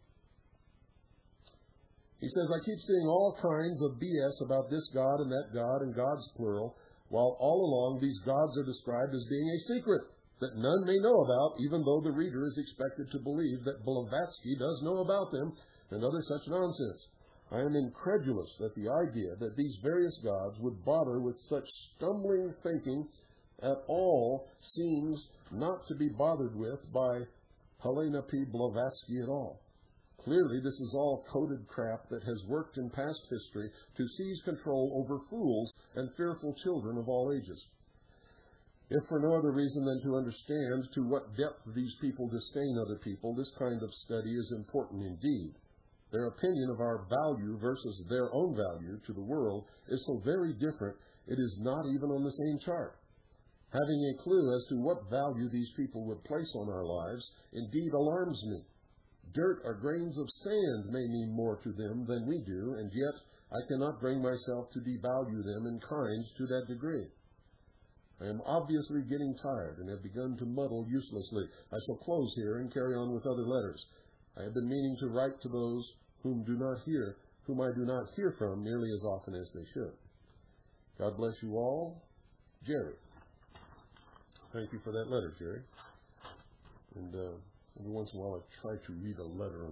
He says, I keep seeing all kinds of B S about this God and that God and God's plural, while all along these gods are described as being a secret that none may know about, even though the reader is expected to believe that Blavatsky does know about them and other such nonsense. I am incredulous that the idea that these various gods would bother with such stumbling thinking at all seems not to be bothered with by Helena P. Blavatsky at all. Clearly, this is all coded crap that has worked in past history to seize control over fools and fearful children of all ages. If for no other reason than to understand to what depth these people disdain other people, this kind of study is important indeed. Their opinion of our value versus their own value to the world is so very different, it is not even on the same chart. Having a clue as to what value these people would place on our lives indeed alarms me. Dirt or grains of sand may mean more to them than we do, and yet I cannot bring myself to devalue them in kind to that degree. I am obviously getting tired and have begun to muddle uselessly. I shall close here and carry on with other letters. I have been meaning to write to those whom do not hear, whom I do not hear from nearly as often as they should. God bless you all. Jerry. Thank you for that letter, Jerry. And uh, every once in a while I try to read a letter on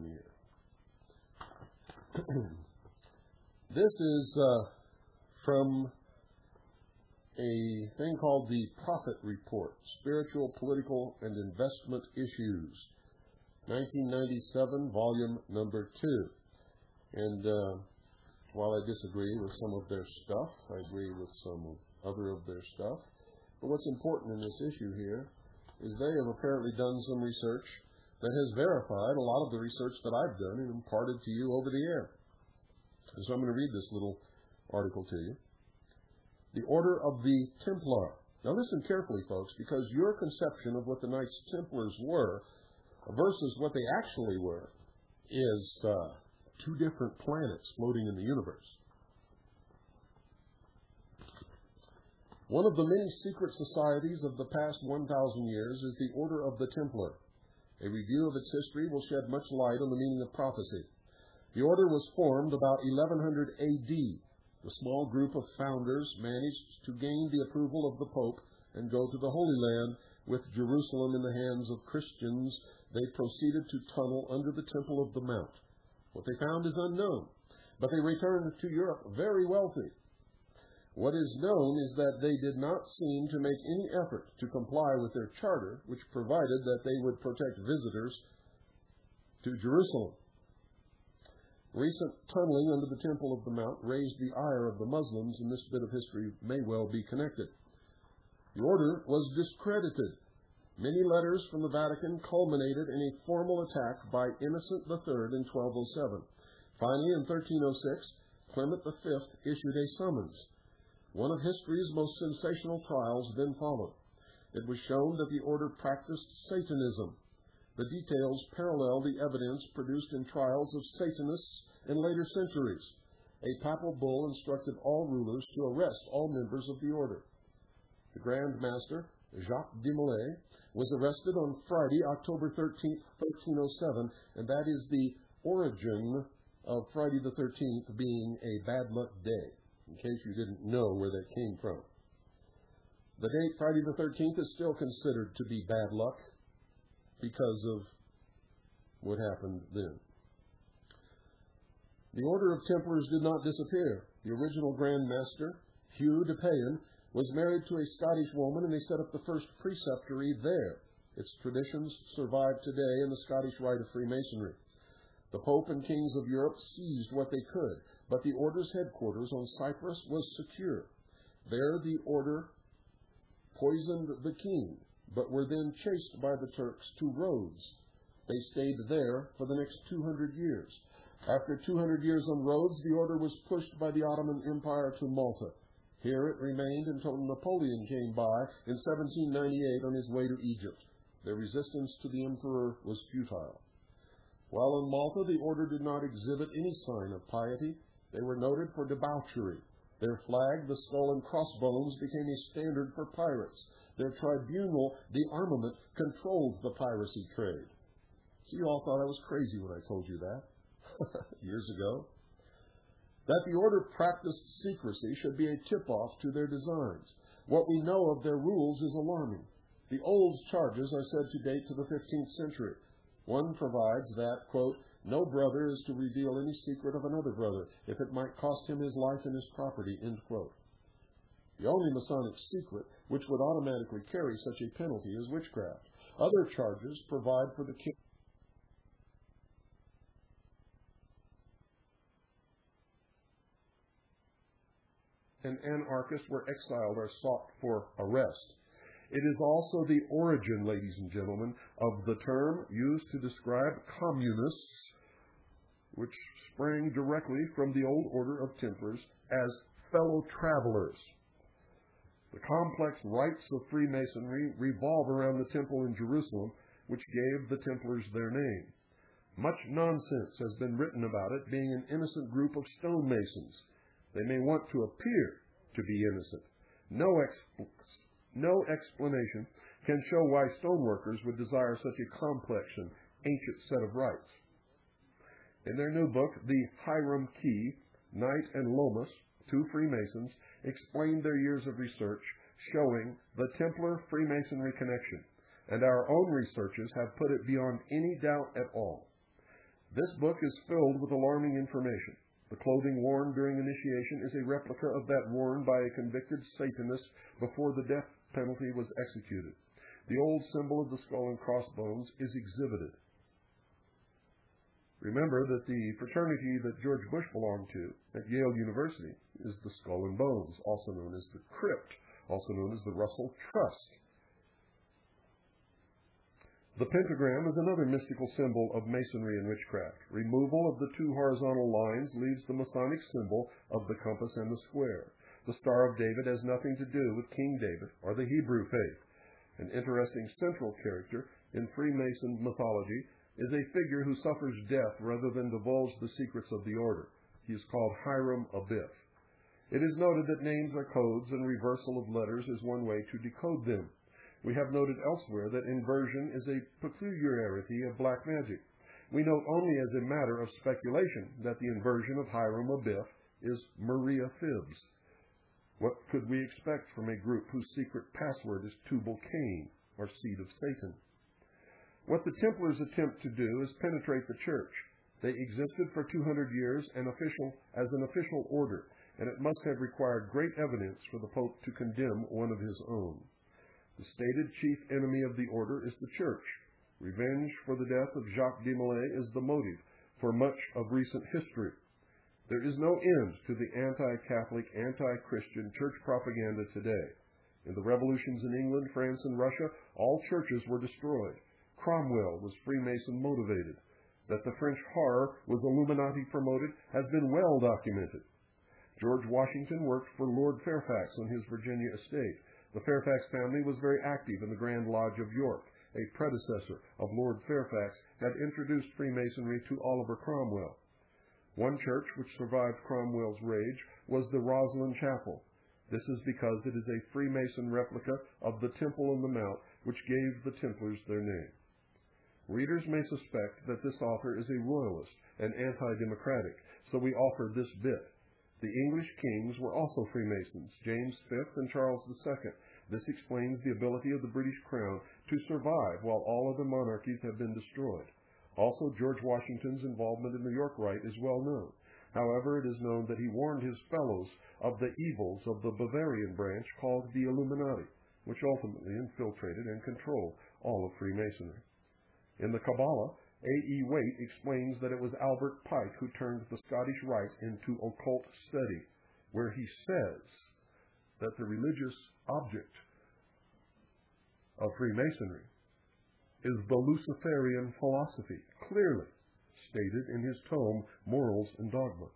the air. This is uh, from a thing called the Prophet Report, Spiritual, Political, and Investment Issues, nineteen ninety-seven, volume number two. And uh, while I disagree with some of their stuff, I agree with some other of their stuff. But what's important in this issue here is they have apparently done some research that has verified a lot of the research that I've done and imparted to you over the air. And so I'm going to read this little article to you. The Order of the Templar. Now listen carefully, folks, because your conception of what the Knights Templars were versus what they actually were is uh, two different planets floating in the universe. One of the many secret societies of the past one thousand years is the Order of the Templar. A review of its history will shed much light on the meaning of prophecy. The order was formed about eleven hundred A D. The small group of founders managed to gain the approval of the Pope and go to the Holy Land. With Jerusalem in the hands of Christians, they proceeded to tunnel under the Temple of the Mount. What they found is unknown, but they returned to Europe very wealthy. What is known is that they did not seem to make any effort to comply with their charter, which provided that they would protect visitors to Jerusalem. Recent tunneling under the Temple of the Mount raised the ire of the Muslims, and this bit of history may well be connected. The order was discredited. Many letters from the Vatican culminated in a formal attack by Innocent the Third in twelve oh seven. Finally, in thirteen oh six, Clement the Fifth issued a summons. One of history's most sensational trials then followed. It was shown that the order practiced Satanism. The details parallel the evidence produced in trials of Satanists in later centuries. A papal bull instructed all rulers to arrest all members of the order. The Grand Master, Jacques de Molay, was arrested on Friday, October thirteenth, thirteen oh seven, and that is the origin of Friday the thirteenth being a bad luck day, in case you didn't know where that came from. The date Friday the thirteenth is still considered to be bad luck because of what happened then. The Order of Templars did not disappear. The original Grand Master, Hugh de Payen, was married to a Scottish woman, and they set up the first preceptory there. Its traditions survive today in the Scottish Rite of Freemasonry. The Pope and kings of Europe seized what they could, but the Order's headquarters on Cyprus was secure. There the Order poisoned the king, but were then chased by the Turks to Rhodes. They stayed there for the next two hundred years. After two hundred years on Rhodes, the Order was pushed by the Ottoman Empire to Malta. Here it remained until Napoleon came by in seventeen ninety-eight on his way to Egypt. Their resistance to the emperor was futile. While in Malta, the Order did not exhibit any sign of piety. They were noted for debauchery. Their flag, the skull and crossbones, became a standard for pirates. Their tribunal, the armament, controlled the piracy trade. So you all thought I was crazy when I told you that years ago. That the Order practiced secrecy should be a tip-off to their designs. What we know of their rules is alarming. The old charges are said to date to the fifteenth century. One provides that, quote, no brother is to reveal any secret of another brother, if it might cost him his life and his property, end quote. The only Masonic secret which would automatically carry such a penalty is witchcraft. Other charges provide for the king. And anarchists were exiled or sought for arrest. It is also the origin, ladies and gentlemen, of the term used to describe communists, which sprang directly from the old Order of Templars as fellow travelers. The complex rites of Freemasonry revolve around the temple in Jerusalem, which gave the Templars their name. Much nonsense has been written about it being an innocent group of stonemasons. They may want to appear to be innocent. No, expl- no explanation can show why stoneworkers would desire such a complex and ancient set of rites. In their new book, The Hiram Key, Knight and Lomas, two Freemasons, explained their years of research showing the Templar-Freemasonry connection, and our own researches have put it beyond any doubt at all. This book is filled with alarming information. The clothing worn during initiation is a replica of that worn by a convicted Satanist before the death penalty was executed. The old symbol of the skull and crossbones is exhibited. Remember that the fraternity that George Bush belonged to at Yale University is the Skull and Bones, also known as the Crypt, also known as the Russell Trust. The pentagram is another mystical symbol of Masonry and witchcraft. Removal of the two horizontal lines leaves the Masonic symbol of the compass and the square. The Star of David has nothing to do with King David or the Hebrew faith. An interesting central character in Freemason mythology is a figure who suffers death rather than divulge the secrets of the order. He is called Hiram Abiff. It is noted that names are codes and reversal of letters is one way to decode them. We have noted elsewhere that inversion is a peculiarity of black magic. We note only as a matter of speculation that the inversion of Hiram Abiff is Maria Phibbs. What could we expect from a group whose secret password is Tubal Cain, or seed of Satan? What the Templars attempt to do is penetrate the church. They existed for two hundred years an official, as an official order, and it must have required great evidence for the Pope to condemn one of his own. The stated chief enemy of the order is the church. Revenge for the death of Jacques de Molay is the motive for much of recent history. There is no end to the anti-Catholic, anti-Christian church propaganda today. In the revolutions in England, France, and Russia, all churches were destroyed. Cromwell was Freemason motivated. That the French horror was Illuminati promoted has been well documented. George Washington worked for Lord Fairfax on his Virginia estate. The Fairfax family was very active in the Grand Lodge of York. A predecessor of Lord Fairfax had introduced Freemasonry to Oliver Cromwell. One church which survived Cromwell's rage was the Rosslyn Chapel. This is because it is a Freemason replica of the Temple on the Mount, which gave the Templars their name. Readers may suspect that this author is a royalist and anti-democratic, so we offer this bit. The English kings were also Freemasons, James the Fifth and Charles the Second. This explains the ability of the British Crown to survive while all other monarchies have been destroyed. Also, George Washington's involvement in the York Rite is well known. However, it is known that he warned his fellows of the evils of the Bavarian branch called the Illuminati, which ultimately infiltrated and controlled all of Freemasonry. In the Kabbalah, A E Waite explains that it was Albert Pike who turned the Scottish Rite into occult study, where he says that the religious object of Freemasonry is the Luciferian philosophy, clearly stated in his tome, Morals and Dogma.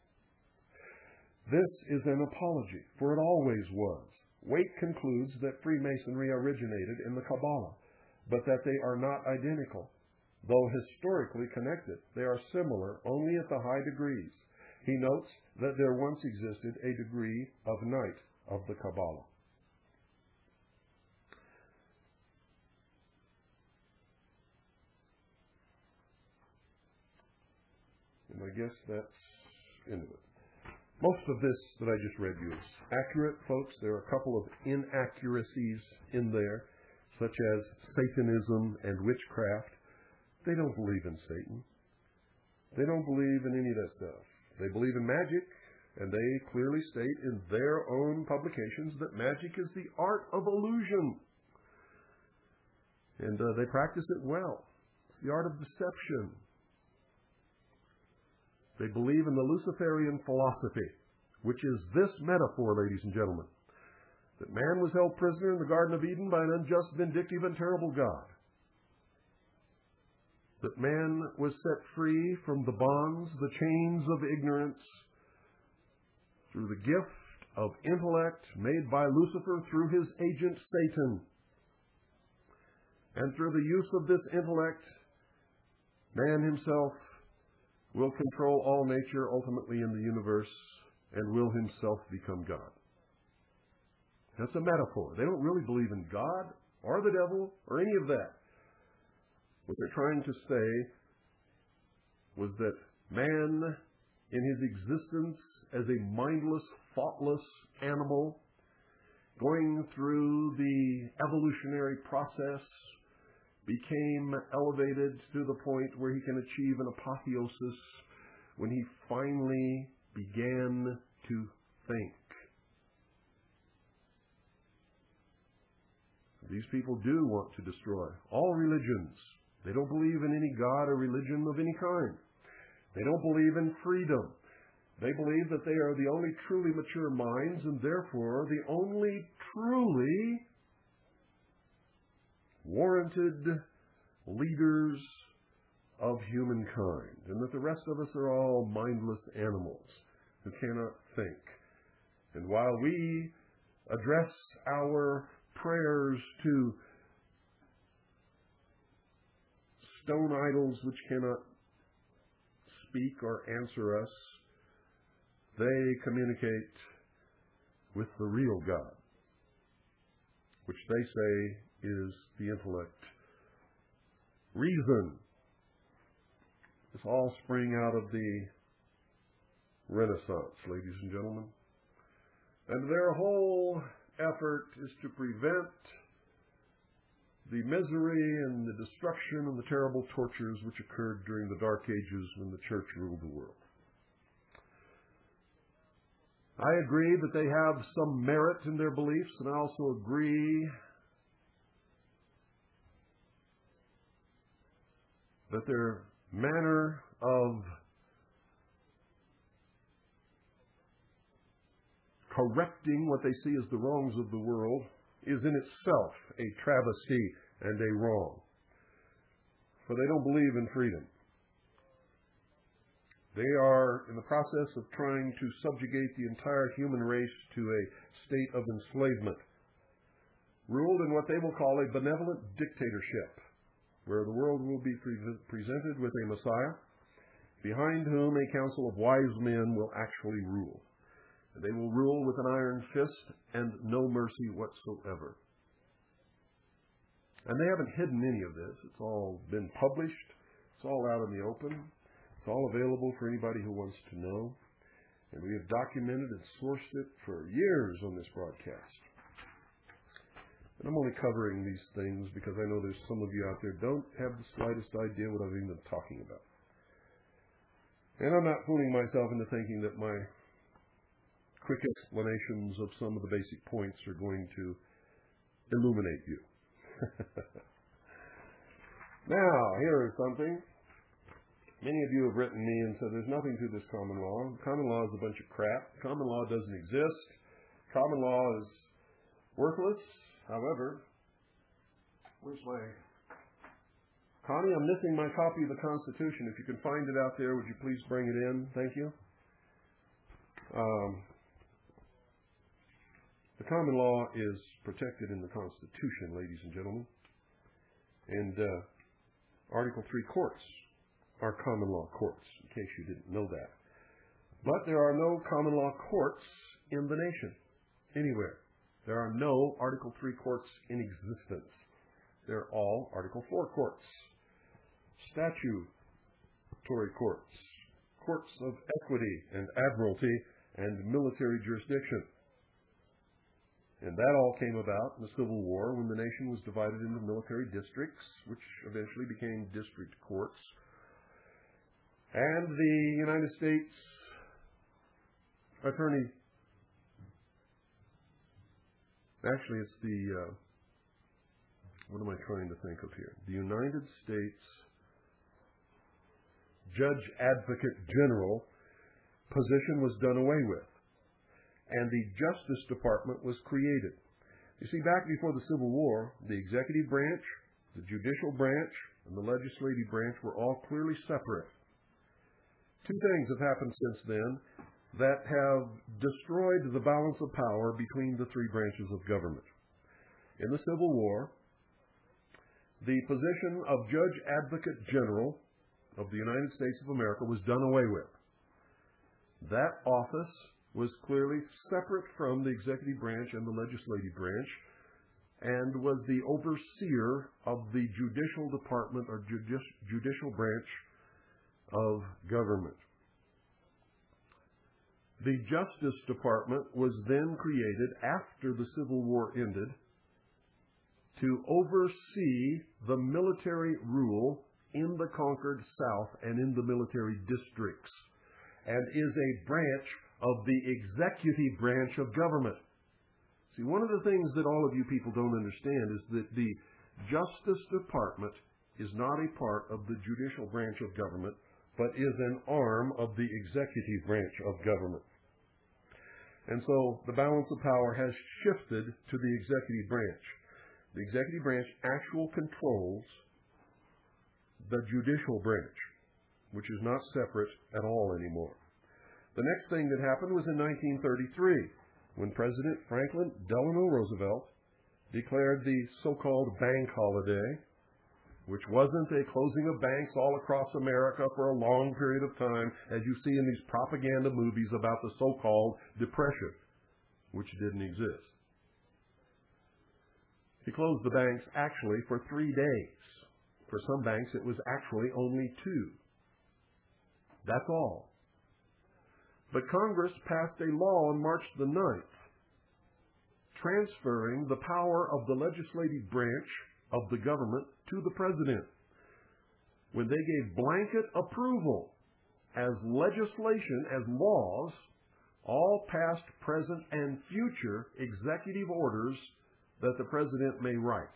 This is an apology, for it always was. Waite concludes that Freemasonry originated in the Kabbalah, but that they are not identical. Though historically connected, they are similar only at the high degrees. He notes that there once existed a degree of Knight of the Kabbalah. And I guess that's the end of it. Most of this that I just read you is accurate, folks. There are a couple of inaccuracies in there, such as Satanism and witchcraft. They don't believe in Satan. They don't believe in any of that stuff. They believe in magic, and they clearly state in their own publications that magic is the art of illusion. And uh, they practice it well. It's the art of deception. They believe in the Luciferian philosophy, which is this metaphor, ladies and gentlemen, that man was held prisoner in the Garden of Eden by an unjust, vindictive, and terrible God. That man was set free from the bonds, the chains of ignorance, through the gift of intellect made by Lucifer through his agent Satan. And through the use of this intellect, man himself will control all nature ultimately in the universe and will himself become God. That's a metaphor. They don't really believe in God or the devil or any of that. What they're trying to say was that man, in his existence as a mindless, thoughtless animal, going through the evolutionary process, became elevated to the point where he can achieve an apotheosis when he finally began to think. These people do want to destroy all religions. They don't believe in any God or religion of any kind. They don't believe in freedom. They believe that they are the only truly mature minds and therefore the only truly warranted leaders of humankind, and that the rest of us are all mindless animals who cannot think. And while we address our prayers to stone idols which cannot speak or answer us, they communicate with the real God, which they say is the intellect. Reason. This all sprang out of the Renaissance, ladies and gentlemen. And their whole effort is to prevent the misery and the destruction and the terrible tortures which occurred during the Dark Ages when the church ruled the world. I agree that they have some merit in their beliefs, and I also agree that their manner of correcting what they see as the wrongs of the world is in itself a travesty and a wrong. For they don't believe in freedom. They are in the process of trying to subjugate the entire human race to a state of enslavement, ruled in what they will call a benevolent dictatorship, where the world will be pre- presented with a Messiah, behind whom a council of wise men will actually rule. They will rule with an iron fist and no mercy whatsoever. And they haven't hidden any of this. It's all been published. It's all out in the open. It's all available for anybody who wants to know. And we have documented and sourced it for years on this broadcast. And I'm only covering these things because I know there's some of you out there who don't have the slightest idea what I've even been talking about. And I'm not fooling myself into thinking that my quick explanations of some of the basic points are going to illuminate you. Now, here is something. Many of you have written me and said there's nothing to this common law. Common law is a bunch of crap. Common law doesn't exist. Common law is worthless. However, where's my... Connie, I'm missing my copy of the Constitution. If you can find it out there, would you please bring it in? Thank you. Um, the common law is protected in the Constitution, ladies and gentlemen. And uh, Article three courts are common law courts, in case you didn't know that. But there are no common law courts in the nation, anywhere. There are no Article three courts in existence. They're all Article four courts, statutory courts, courts of equity and admiralty, and military jurisdiction. And that all came about in the Civil War when the nation was divided into military districts, which eventually became district courts. And the United States Attorney, actually it's the, uh, what am I trying to think of here? The United States Judge Advocate General position was done away with, and the Justice Department was created. You see, back before the Civil War, the executive branch, the judicial branch, and the legislative branch were all clearly separate. Two things have happened since then that have destroyed the balance of power between the three branches of government. In the Civil War, the position of Judge Advocate General of the United States of America was done away with. That office was clearly separate from the executive branch and the legislative branch, and was the overseer of the judicial department or judici- judicial branch of government. The Justice Department was then created after the Civil War ended to oversee the military rule in the conquered South and in the military districts, and is a branch of the executive branch of government. See, one of the things that all of you people don't understand is that the Justice Department is not a part of the judicial branch of government, but is an arm of the executive branch of government. And so the balance of power has shifted to the executive branch. The executive branch actually controls the judicial branch, which is not separate at all anymore. The next thing that happened was in nineteen thirty-three, when President Franklin Delano Roosevelt declared the so-called bank holiday, which wasn't a closing of banks all across America for a long period of time, as you see in these propaganda movies about the so-called Depression, which didn't exist. He closed the banks actually for three days. For some banks, it was actually only two. That's all. But Congress passed a law on March the ninth, transferring the power of the legislative branch of the government to the President, when they gave blanket approval as legislation, as laws, all past, present, and future executive orders that the President may write.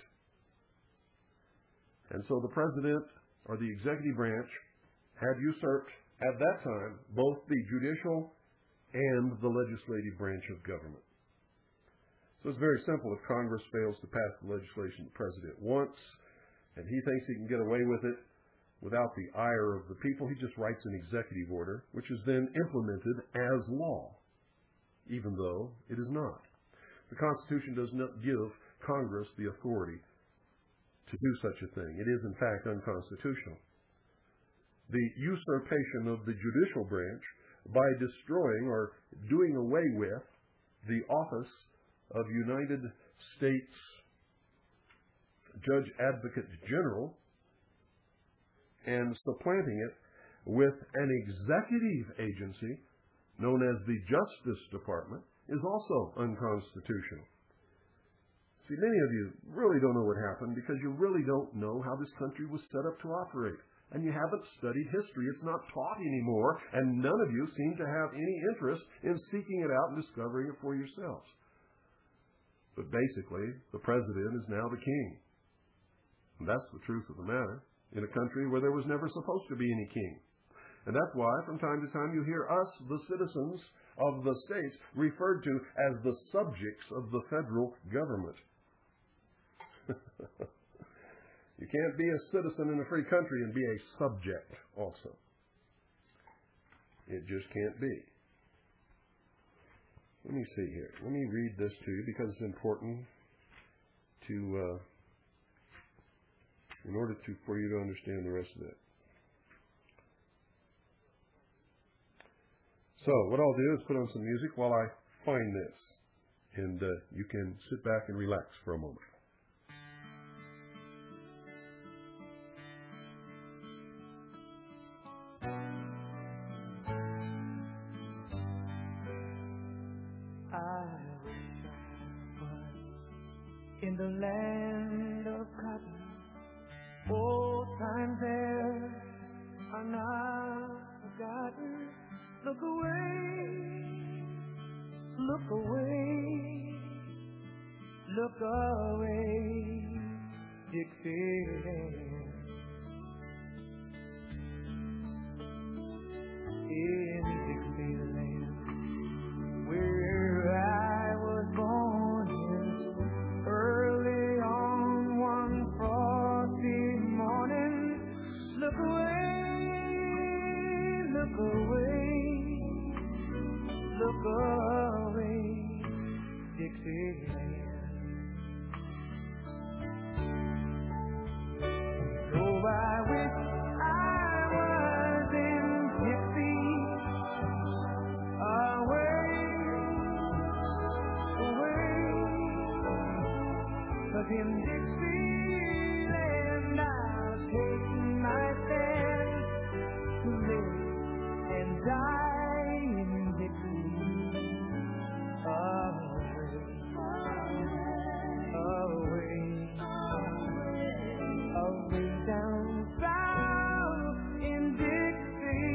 And so the President, or the executive branch, had usurped at that time both the judicial and the legislative branch of government. So it's very simple. If Congress fails to pass the legislation the President wants, and he thinks he can get away with it without the ire of the people, he just writes an executive order, which is then implemented as law, even though it is not. The Constitution does not give Congress the authority to do such a thing. It is, in fact, unconstitutional. The usurpation of the judicial branch by destroying or doing away with the office of United States Judge Advocate General and supplanting it with an executive agency known as the Justice Department is also unconstitutional. See, many of you really don't know what happened because you really don't know how this country was set up to operate. And you haven't studied history. It's not taught anymore, and none of you seem to have any interest in seeking it out and discovering it for yourselves. But basically, the president is now the king. And that's the truth of the matter in a country where there was never supposed to be any king. And that's why from time to time you hear us, the citizens of the states, referred to as the subjects of the federal government. You can't be a citizen in a free country and be a subject also. It just can't be. Let me see here. Let me read this to you because it's important to, uh, in order to, for you to understand the rest of it. So what I'll do is put on some music while I find this. And uh, you can sit back and relax for a moment. In the land of cotton, old times there are not forgotten. Look away, look away, look away, Dixieland. In Dixieland, where I was born in early on one frosty morning. Look away, look away, look away, Dixieland. Oh, I wish I was in Dixie, away, away. 'Cause in Dixieland I'll take my stand to live and die in Dixie. Away, away, away down south in Dixie.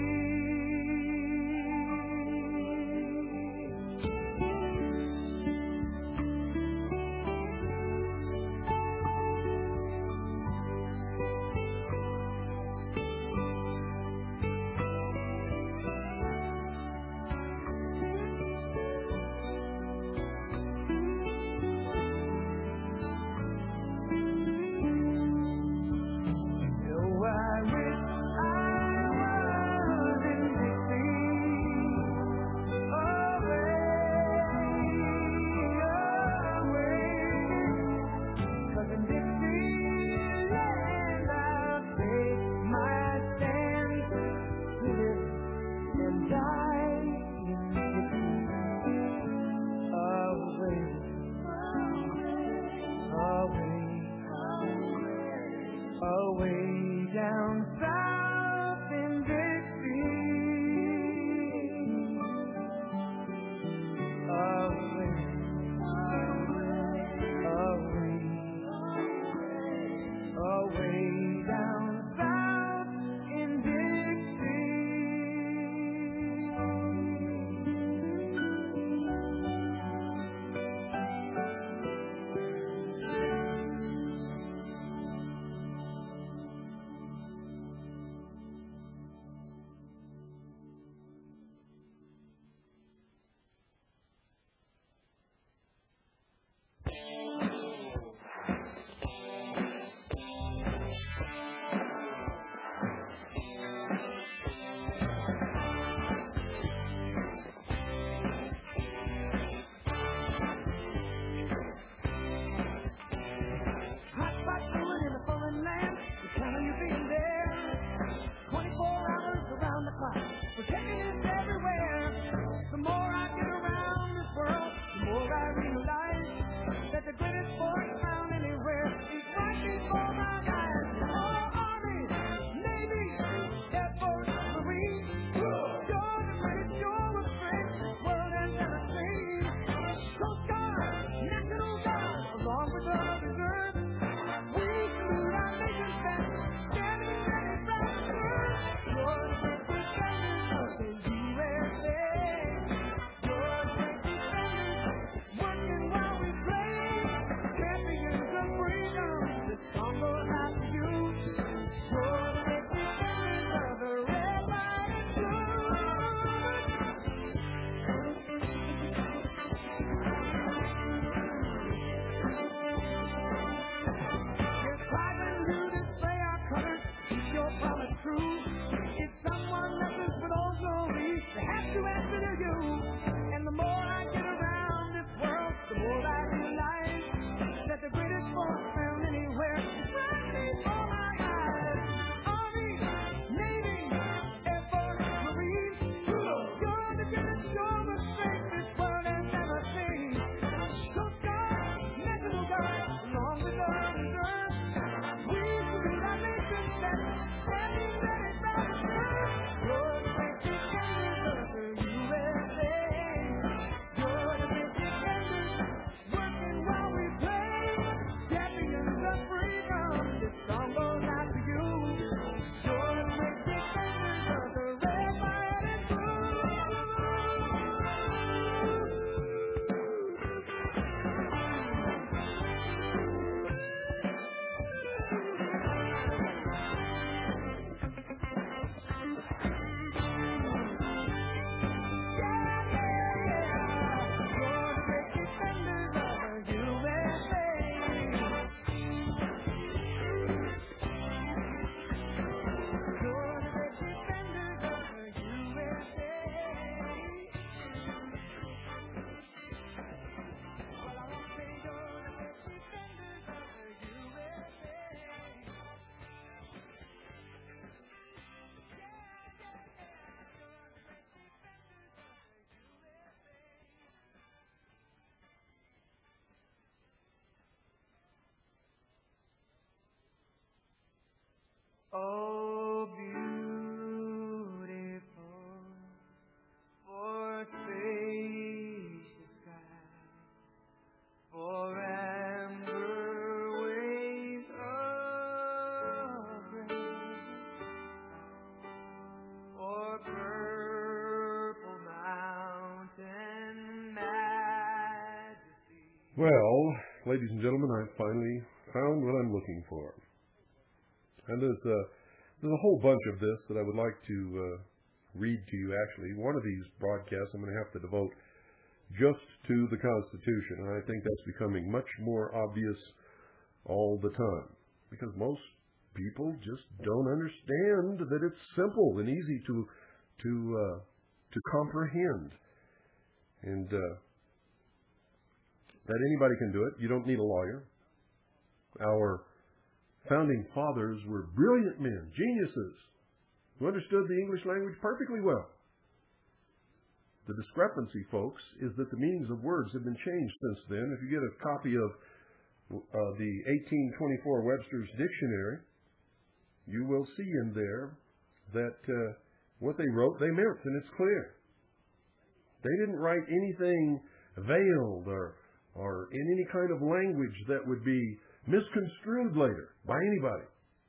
Oh, beautiful for spacious skies, for amber waves of grace, for purple mountain majesty. Well, ladies and gentlemen, I've finally found what I'm looking for. And there's a, there's a whole bunch of this that I would like to uh, read to you, actually. One of these broadcasts I'm going to have to devote just to the Constitution, and I think that's becoming much more obvious all the time, because most people just don't understand that it's simple and easy to to uh, to comprehend, and uh, that anybody can do it. You don't need a lawyer. Our founding fathers were brilliant men, geniuses, who understood the English language perfectly well. The discrepancy, folks, is that the meanings of words have been changed since then. If you get a copy of uh, the eighteen twenty-four Webster's Dictionary, you will see in there that uh, what they wrote, they meant, and it's clear. They didn't write anything veiled or, or in any kind of language that would be misconstrued later by anybody.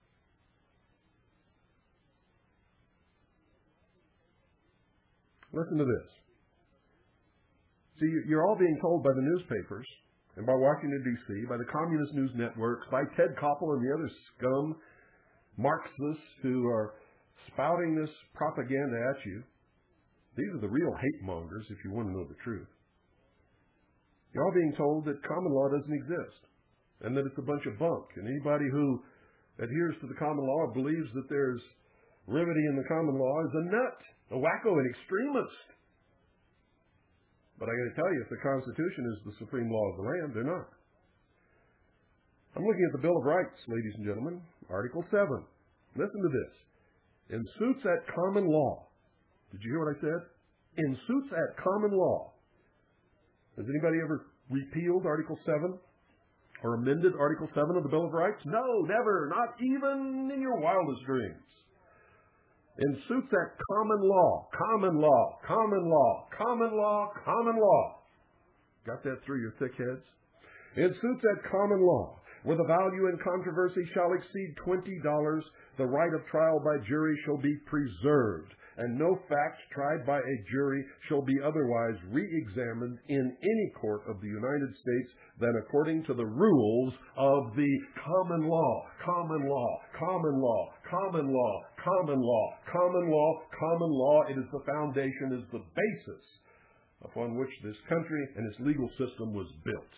Listen to this. See, you're all being told by the newspapers and by Washington, D C, by the communist news networks, by Ted Koppel and the other scum Marxists who are spouting this propaganda at you. These are the real hate mongers, if you want to know the truth. You're all being told that common law doesn't exist, and that it's a bunch of bunk. And anybody who adheres to the common law or believes that there's remedy in the common law is a nut, a wacko, an extremist. But I got to tell you, if the Constitution is the supreme law of the land, they're not. I'm looking at the Bill of Rights, ladies and gentlemen, Article seven. Listen to this. In suits at common law. Did you hear what I said? In suits at common law. Has anybody ever repealed Article seven? Or amended Article seven of the Bill of Rights? No, never. Not even in your wildest dreams. In suits at common law, common law, common law, common law, common law. Got that through your thick heads? In suits at common law, where the value in controversy shall exceed twenty dollars, the right of trial by jury shall be preserved, and no fact tried by a jury shall be otherwise re-examined in any court of the United States than according to the rules of the common law, common law, common law, common law, common law, common law, common law. It is the foundation, is the basis upon which this country and its legal system was built.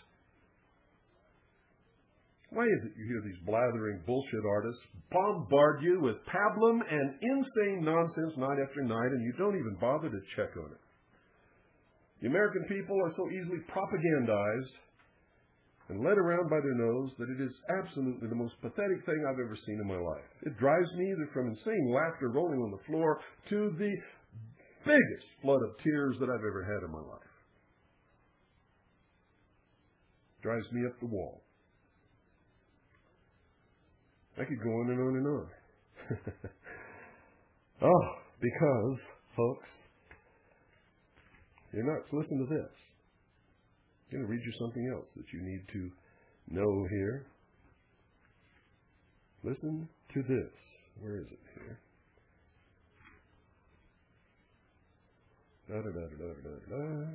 Why is it you hear these blathering bullshit artists bombard you with pablum and insane nonsense night after night, and you don't even bother to check on it? The American people are so easily propagandized and led around by their nose that it is absolutely the most pathetic thing I've ever seen in my life. It drives me either from insane laughter rolling on the floor to the biggest flood of tears that I've ever had in my life. Drives me up the wall. I could go on and on and on. Oh, because, folks, you're nuts. Listen to this. I'm going to read you something else that you need to know here. Listen to this. Where is it here? Da, da, da, da, da, da, da.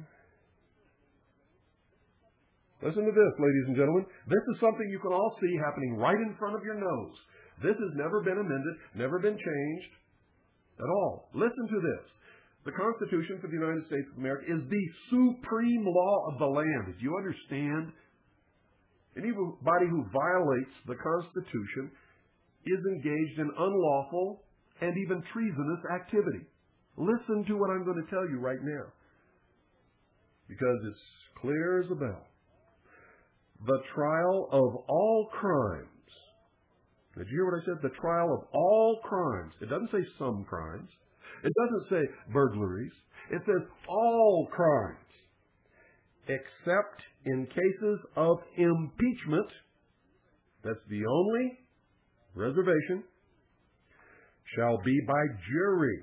Listen to this, ladies and gentlemen. This is something you can all see happening right in front of your nose. This has never been amended, never been changed at all. Listen to this. The Constitution for the United States of America is the supreme law of the land. Do you understand? Anybody who violates the Constitution is engaged in unlawful and even treasonous activity. Listen to what I'm going to tell you right now, because it's clear as a bell. The trial of all crimes. Did you hear what I said? The trial of all crimes. It doesn't say some crimes. It doesn't say burglaries. It says all crimes, except in cases of impeachment. That's the only reservation. shall be by jury.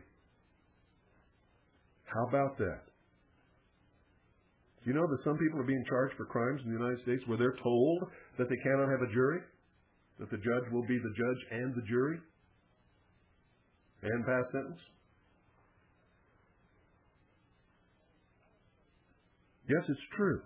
How about that? Do you know that some people are being charged for crimes in the United States where they're told that they cannot have a jury? That the judge will be the judge and the jury? And pass sentence? Yes, it's true.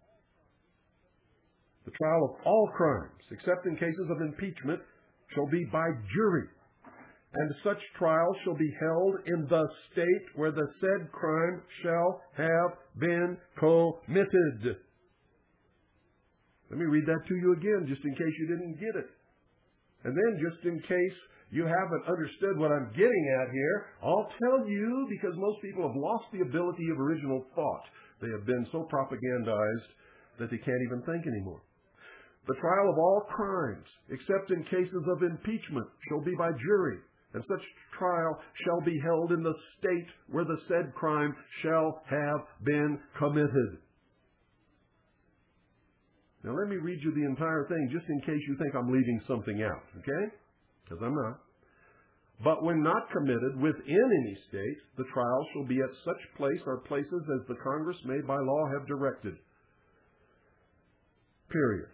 The trial of all crimes, except in cases of impeachment, shall be by jury. And such trial shall be held in the state where the said crime shall have been committed. Let me read that to you again, just in case you didn't get it. And then, just in case you haven't understood what I'm getting at here, I'll tell you, because most people have lost the ability of original thought. They have been so propagandized that they can't even think anymore. The trial of all crimes, except in cases of impeachment, shall be by jury. And such trial shall be held in the state where the said crime shall have been committed. Now let me read you the entire thing, just in case you think I'm leaving something out, okay? Because I'm not. But when not committed within any state, the trial shall be at such place or places as the Congress may by law have directed. Period.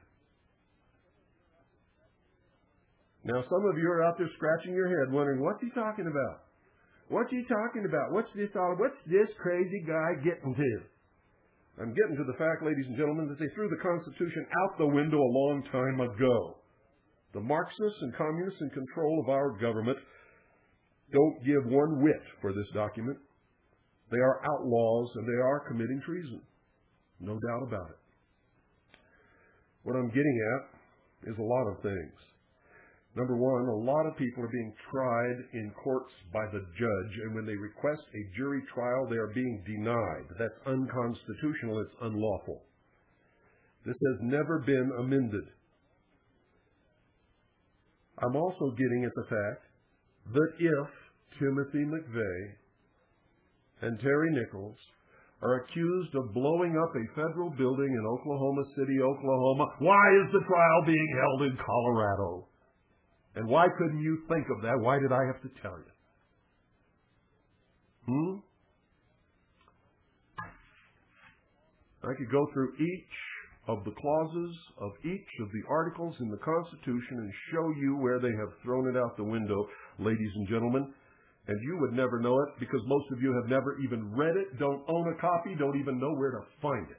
Now, some of you are out there scratching your head wondering, what's he talking about? What's he talking about? What's this all? What's this crazy guy getting to? I'm getting to the fact, ladies and gentlemen, that they threw the Constitution out the window a long time ago. The Marxists and communists in control of our government don't give one whit for this document. They are outlaws and they are committing treason. No doubt about it. What I'm getting at is a lot of things. Number one, a lot of people are being tried in courts by the judge, and when they request a jury trial, they are being denied. That's unconstitutional. It's unlawful. This has never been amended. I'm also getting at the fact that if Timothy McVeigh and Terry Nichols are accused of blowing up a federal building in Oklahoma City, Oklahoma, why is the trial being held in Colorado? And why couldn't you think of that? Why did I have to tell you? Hmm? I could go through each of the clauses of each of the articles in the Constitution and show you where they have thrown it out the window, ladies and gentlemen. And you would never know it because most of you have never even read it, don't own a copy, don't even know where to find it.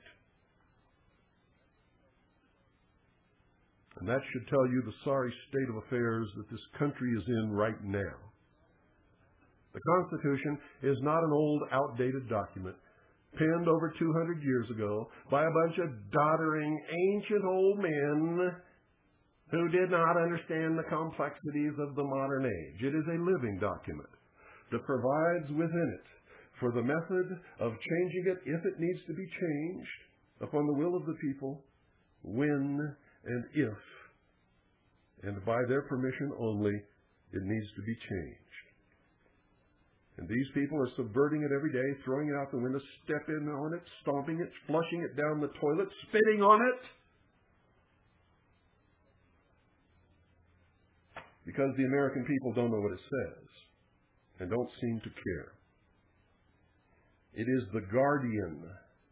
And that should tell you the sorry state of affairs that this country is in right now. The Constitution is not an old, outdated document penned over two hundred years ago by a bunch of doddering, ancient old men who did not understand the complexities of the modern age. It is a living document that provides within it for the method of changing it, if it needs to be changed, upon the will of the people, when and if, and by their permission only, it needs to be changed. And these people are subverting it every day, throwing it out the window, stepping on it, stomping it, flushing it down the toilet, spitting on it. Because the American people don't know what it says and don't seem to care. It is the guardian.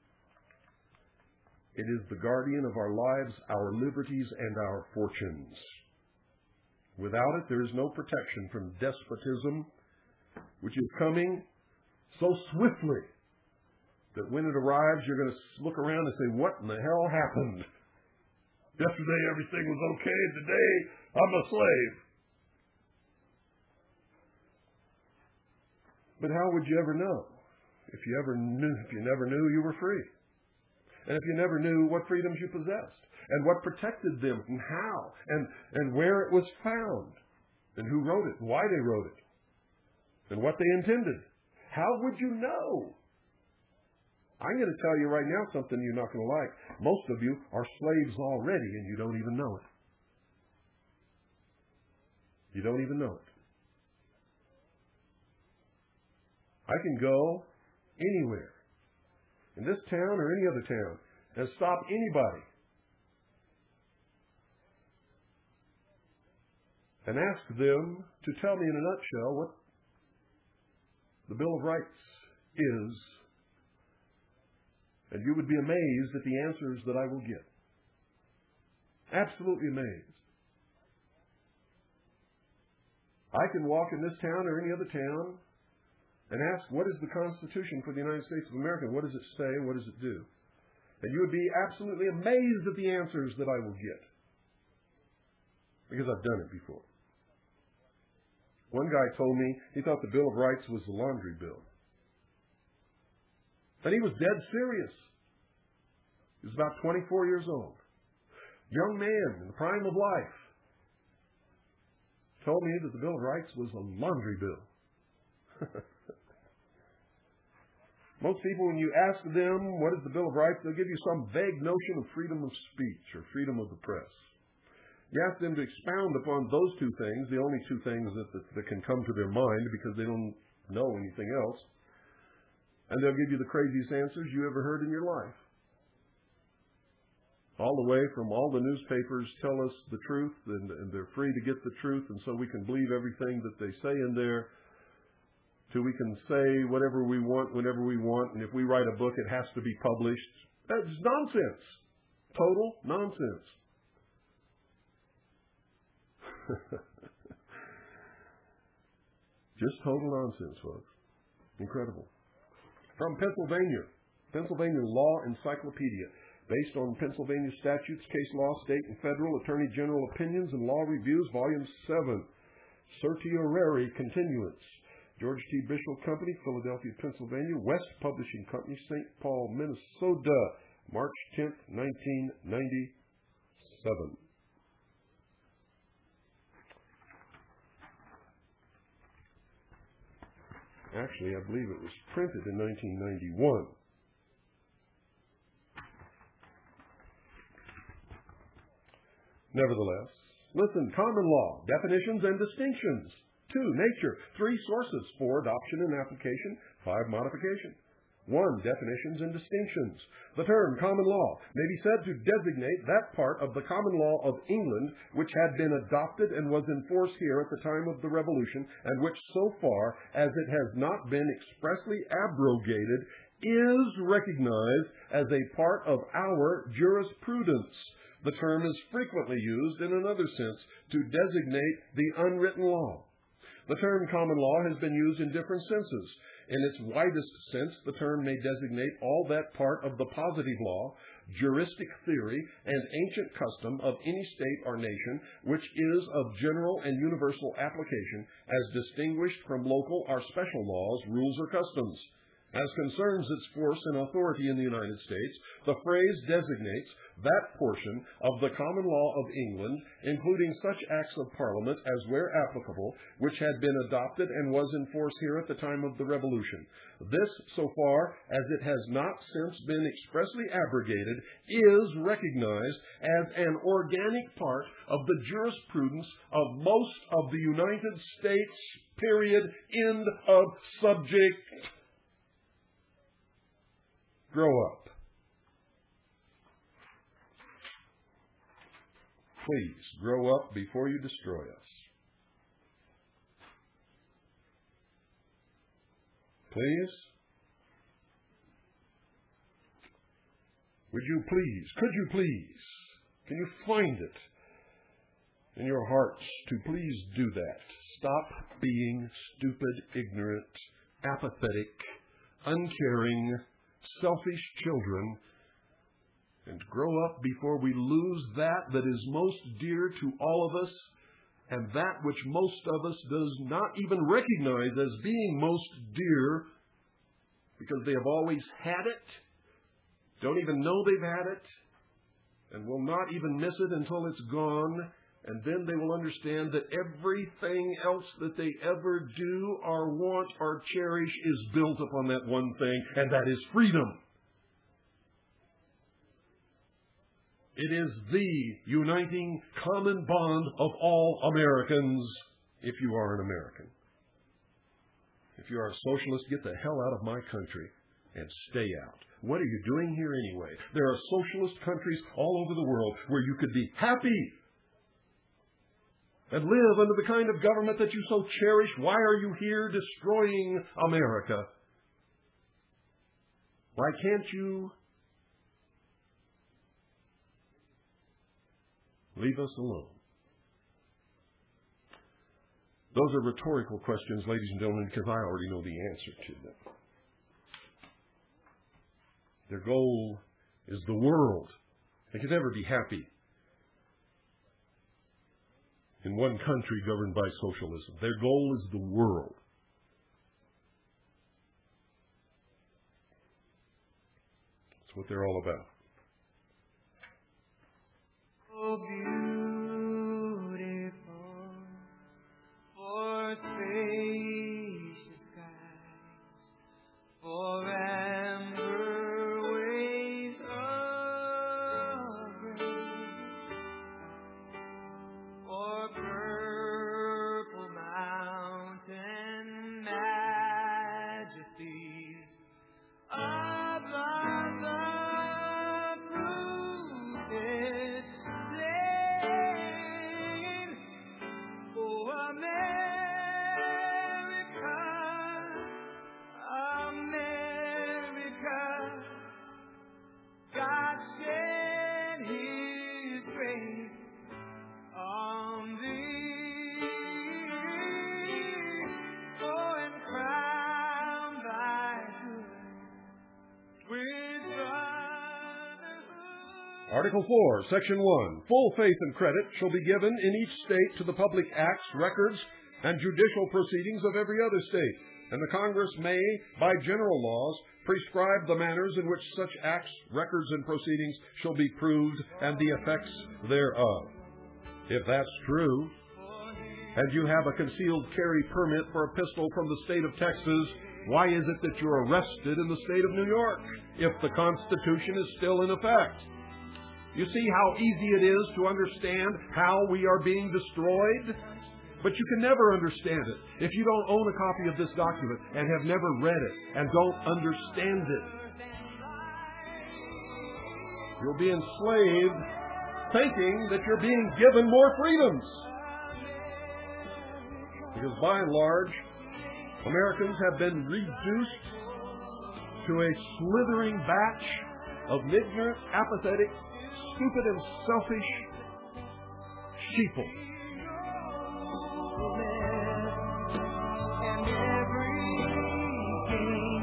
It is the guardian of our lives, our liberties, and our fortunes. Without it, there is no protection from despotism, which is coming so swiftly that when it arrives, you're going to look around and say, what in the hell happened? Yesterday everything was okay. Today I'm a slave. But how would you ever know? If you ever knew, if you never knew you were free. And if you never knew what freedoms you possessed, and what protected them, and how, and, and where it was found, and who wrote it, and why they wrote it, and what they intended, how would you know? I'm going to tell you right now something you're not going to like. Most of you are slaves already, and you don't even know it. You don't even know it. I can go anywhere, in this town or any other town, and stop anybody and ask them to tell me in a nutshell what the Bill of Rights is, and you would be amazed at the answers that I will get. Absolutely amazed. I can walk in this town or any other town and ask, what is the Constitution for the United States of America? What does it say? What does it do? And you would be absolutely amazed at the answers that I will get, because I've done it before. One guy told me he thought the Bill of Rights was the laundry bill. And he was dead serious. He was about twenty-four years old. Young man in the prime of life. Told me that the Bill of Rights was a laundry bill. Most people, when you ask them what is the Bill of Rights, they'll give you some vague notion of freedom of speech or freedom of the press. You ask them to expound upon those two things, the only two things that, that, that can come to their mind because they don't know anything else, and they'll give you the craziest answers you ever heard in your life. All the way from all the newspapers tell us the truth, and, and they're free to get the truth, and so we can believe everything that they say in there, till we can say whatever we want whenever we want, and if we write a book, it has to be published. That's nonsense. Total nonsense. Just total nonsense, folks. Incredible. From Pennsylvania, Pennsylvania Law Encyclopedia, based on Pennsylvania statutes, case law, state and federal, Attorney General opinions, and law reviews, Volume seven, Certiorari Continuance. George T. Bishop Company, Philadelphia, Pennsylvania. West Publishing Company, Saint Paul, Minnesota, March tenth, nineteen ninety-seven. Actually, I believe it was printed in nineteen ninety-one. Nevertheless, listen, common law, definitions and distinctions. Two, nature. Three, sources. Four, adoption and application. Five, modification. One, definitions and distinctions. The term common law may be said to designate that part of the common law of England which had been adopted and was in force here at the time of the Revolution, and which so far as it has not been expressly abrogated is recognized as a part of our jurisprudence. The term is frequently used in another sense to designate the unwritten law. The term common law has been used in different senses. In its widest sense, the term may designate all that part of the positive law, juristic theory, and ancient custom of any state or nation which is of general and universal application as distinguished from local or special laws, rules, or customs. As concerns its force and authority in the United States, the phrase designates that portion of the common law of England, including such acts of Parliament as, where applicable, which had been adopted and was in force here at the time of the Revolution. This, so far as it has not since been expressly abrogated, is recognized as an organic part of the jurisprudence of most of the United States, period, end of subject. Grow up. Please, grow up before you destroy us. Please? Would you please, could you please, can you find it in your hearts to please do that? Stop being stupid, ignorant, apathetic, uncaring, selfish children, and grow up before we lose that that is most dear to all of us, and that which most of us does not even recognize as being most dear, because they have always had it, don't even know they've had it, and will not even miss it until it's gone. And then they will understand that everything else that they ever do or want or cherish is built upon that one thing, and that is freedom. It is the uniting common bond of all Americans, if you are an American. If you are a socialist, get the hell out of my country and stay out. What are you doing here anyway? There are socialist countries all over the world where you could be happy. and live under the kind of government that you so cherish, why are you here destroying America? Why can't you leave us alone? Those are rhetorical questions, ladies and gentlemen, because I already know the answer to them. Their goal is the world. They can never be happy in one country governed by socialism. Their goal is the world. That's what they're all about. So beautiful for spacious skies, for amber waves of grace, for purple mountain majesties of love's uprooted plain. Oh, America, America, God shed His grace on thee. Oh, and crown thy good with brotherhood. Article four, Section one. Full faith and credit shall be given in each state to the public acts, records, and judicial proceedings of every other state, and the Congress may, by general laws, prescribe the manners in which such acts, records, and proceedings shall be proved, and the effects thereof. If that's true, and you have a concealed carry permit for a pistol from the state of Texas, why is it that you're arrested in the state of New York if the Constitution is still in effect? You see how easy it is to understand how we are being destroyed? But you can never understand it if you don't own a copy of this document and have never read it and don't understand it. You'll be enslaved thinking that you're being given more freedoms. Because by and large, Americans have been reduced to a slithering batch of ignorant, apathetic, stupid, and selfish sheeple. And everything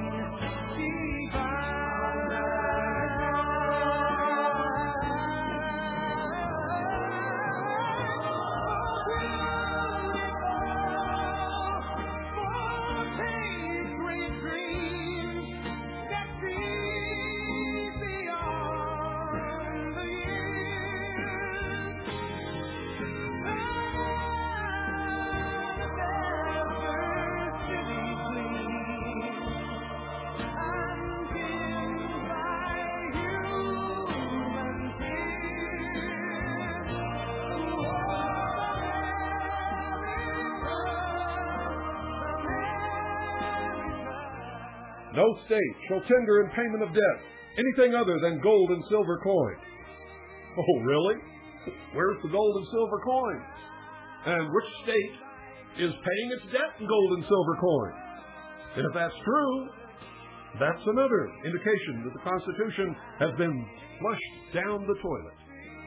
No state shall tender in payment of debt anything other than gold and silver coin. Oh, really? Where's the gold and silver coin? And which state is paying its debt in gold and silver coin? And if that's true, that's another indication that the Constitution has been flushed down the toilet.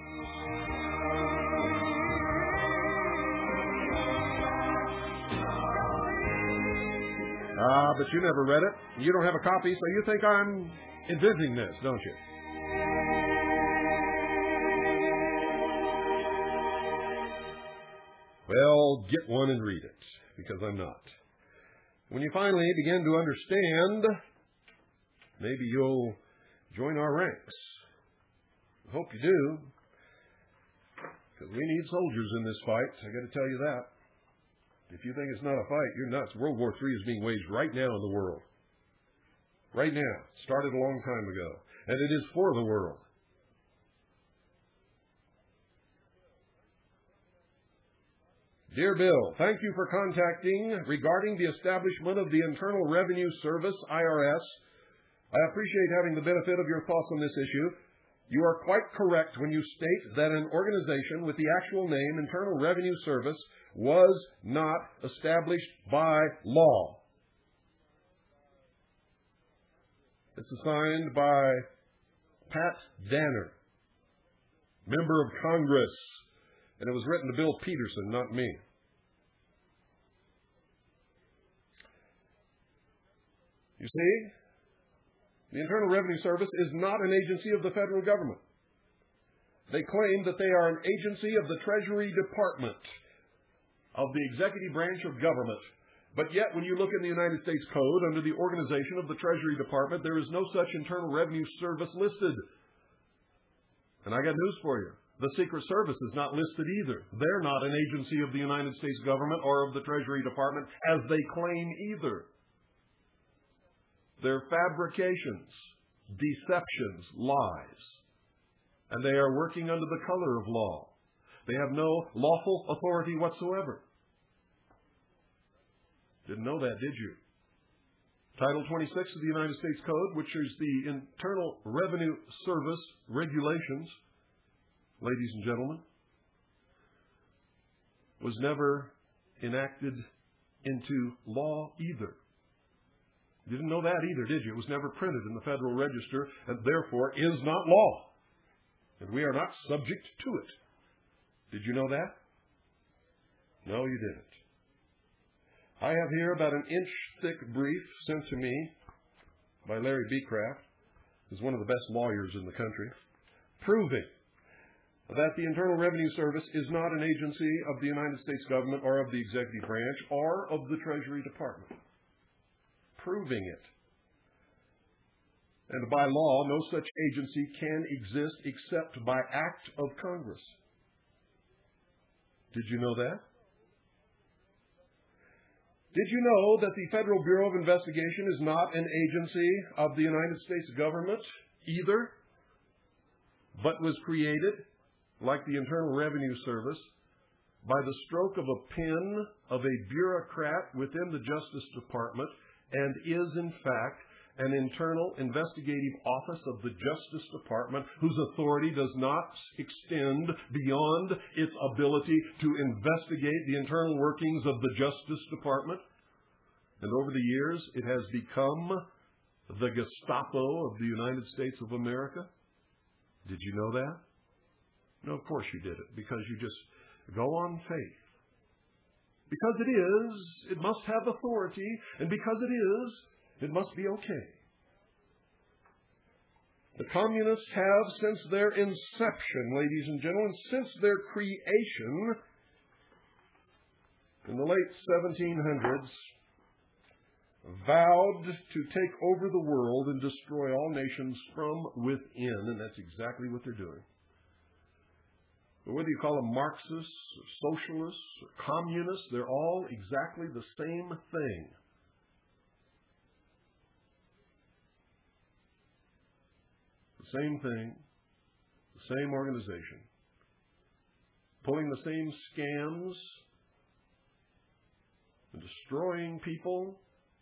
Ah, but you never read it. You don't have a copy, so you think I'm inventing this, don't you? Well, get one and read it, because I'm not. When you finally begin to understand, maybe you'll join our ranks. I hope you do, because we need soldiers in this fight. I got to tell you that. If you think it's not a fight, you're nuts. World War Three is being waged right now in the world. Right now. Started a long time ago. And it is for the world. Dear Bill, thank you for contacting regarding the establishment of the Internal Revenue Service, I R S. I appreciate having the benefit of your thoughts on this issue. You are quite correct when you state that an organization with the actual name Internal Revenue Service was not established by law. It's assigned by Pat Danner, member of Congress, and it was written to Bill Peterson, not me. You see, the Internal Revenue Service is not an agency of the federal government. They claim that they are an agency of the Treasury Department, of the executive branch of government. But yet, when you look in the United States Code, under the organization of the Treasury Department, there is no such Internal Revenue Service listed. And I got news for you. The Secret Service is not listed either. They're not an agency of the United States government or of the Treasury Department, as they claim either. They're fabrications, deceptions, lies. And they are working under the color of law. They have no lawful authority whatsoever. Didn't know that, did you? Title twenty-six of the United States Code, which is the Internal Revenue Service regulations, ladies and gentlemen, was never enacted into law either. You didn't know that either, did you? It was never printed in the Federal Register and therefore is not law. And we are not subject to it. Did you know that? No, you didn't. I have here about an inch-thick brief sent to me by Larry Becraft, who's one of the best lawyers in the country, proving that the Internal Revenue Service is not an agency of the United States government or of the executive branch or of the Treasury Department. Proving it. And by law, no such agency can exist except by act of Congress. Did you know that? Did you know that the Federal Bureau of Investigation is not an agency of the United States government either, but was created, like the Internal Revenue Service, by the stroke of a pen of a bureaucrat within the Justice Department, and is, in fact, an internal investigative office of the Justice Department whose authority does not extend beyond its ability to investigate the internal workings of the Justice Department. And over the years, it has become the Gestapo of the United States of America. Did you know that? No, of course you didn't, because you just go on faith. Because it is, it must have authority, and because it is, it must be okay. The communists have, since their inception, ladies and gentlemen, since their creation in the late seventeen hundreds, vowed to take over the world and destroy all nations from within, and that's exactly what they're doing. But whether you call them Marxists, or socialists, or communists, they're all exactly the same thing. The same thing, the same organization, pulling the same scams and destroying people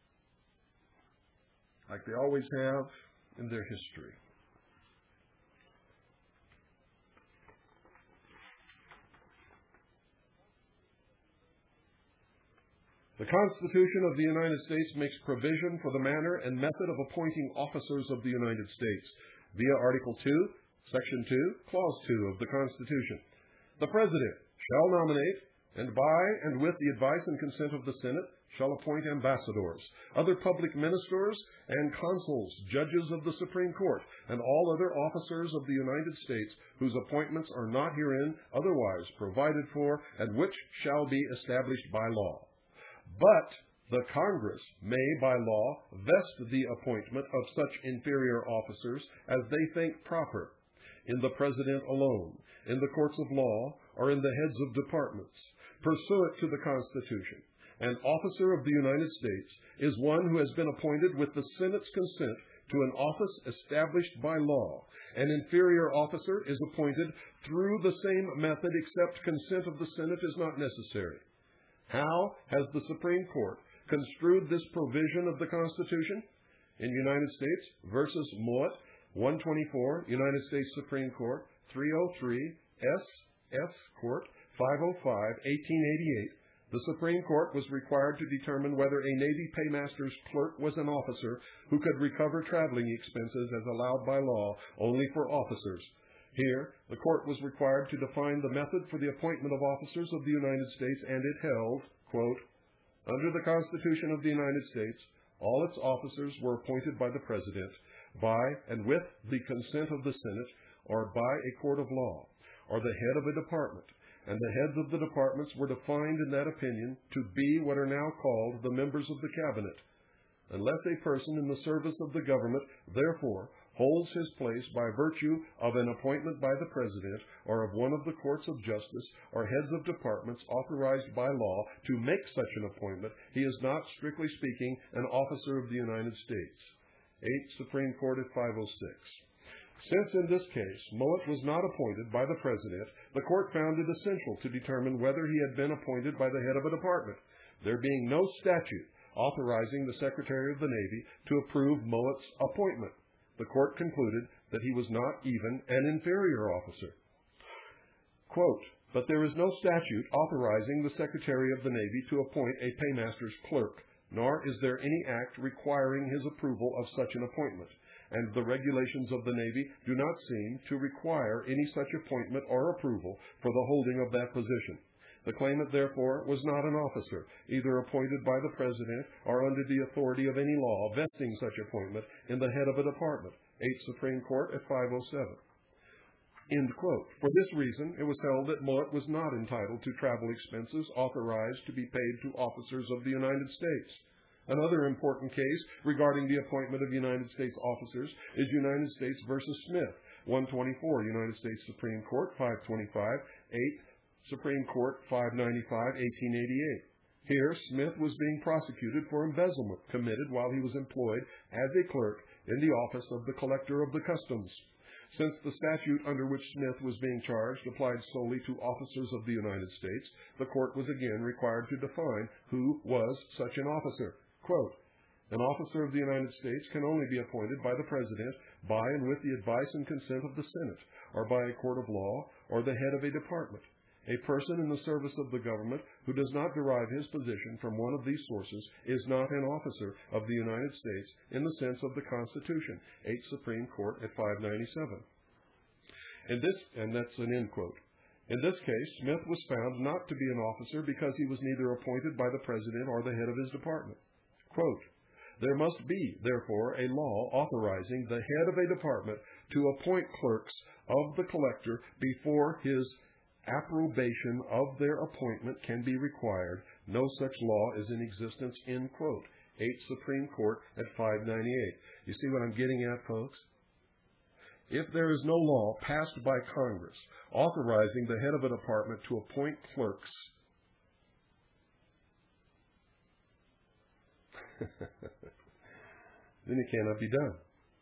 like they always have in their history. The Constitution of the United States makes provision for the manner and method of appointing officers of the United States via Article two, Section two, Clause two of the Constitution. The President shall nominate, and by and with the advice and consent of the Senate, shall appoint ambassadors, other public ministers, and consuls, judges of the Supreme Court, and all other officers of the United States whose appointments are not herein otherwise provided for, and which shall be established by law. But the Congress may, by law, vest the appointment of such inferior officers as they think proper, in the President alone, in the courts of law, or in the heads of departments, pursuant to the Constitution. An officer of the United States is one who has been appointed with the Senate's consent to an office established by law. An inferior officer is appointed through the same method, except consent of the Senate is not necessary. How has the Supreme Court construed this provision of the Constitution? In United States versus Mowat, one twenty-four, United States Supreme Court, three oh three, S S Court, five oh five, eighteen eighty-eight, the Supreme Court was required to determine whether a Navy paymaster's clerk was an officer who could recover traveling expenses as allowed by law only for officers. Here, the court was required to define the method for the appointment of officers of the United States, and it held, quote, under the Constitution of the United States, all its officers were appointed by the President, by and with the consent of the Senate, or by a court of law, or the head of a department, and the heads of the departments were defined in that opinion to be what are now called the members of the Cabinet. Unless a person in the service of the government, therefore, holds his place by virtue of an appointment by the President or of one of the courts of justice or heads of departments authorized by law to make such an appointment, he is not, strictly speaking, an officer of the United States. eight Supreme Court at five oh six. Since in this case Mowat was not appointed by the President, the court found it essential to determine whether he had been appointed by the head of a department, there being no statute authorizing the Secretary of the Navy to approve Mowat's appointment. The court concluded that he was not even an inferior officer. Quote, but there is no statute authorizing the Secretary of the Navy to appoint a paymaster's clerk, nor is there any act requiring his approval of such an appointment, and the regulations of the Navy do not seem to require any such appointment or approval for the holding of that position. The claimant, therefore, was not an officer, either appointed by the President or under the authority of any law vesting such appointment in the head of a department. eight Supreme Court at five oh seven. End quote. For this reason, it was held that Mowat was not entitled to travel expenses authorized to be paid to officers of the United States. Another important case regarding the appointment of United States officers is United States versus Smith, one twenty-four, United States Supreme Court, five twenty-five, eight Supreme Court, five ninety-five, eighteen eighty-eight. Here, Smith was being prosecuted for embezzlement committed while he was employed as a clerk in the office of the Collector of the Customs. Since the statute under which Smith was being charged applied solely to officers of the United States, the court was again required to define who was such an officer. Quote, an officer of the United States can only be appointed by the President by and with the advice and consent of the Senate, or by a court of law, or the head of a department. A person in the service of the government who does not derive his position from one of these sources is not an officer of the United States in the sense of the Constitution. eight Supreme Court at five ninety-seven. In this, and that's an end quote. In this case, Smith was found not to be an officer because he was neither appointed by the President or the head of his department. Quote, there must be, therefore, a law authorizing the head of a department to appoint clerks of the collector before his approbation of their appointment can be required. No such law is in existence, end quote. eight Supreme Court at five ninety-eight. You see what I'm getting at, folks? If there is no law passed by Congress authorizing the head of a department to appoint clerks, then it cannot be done.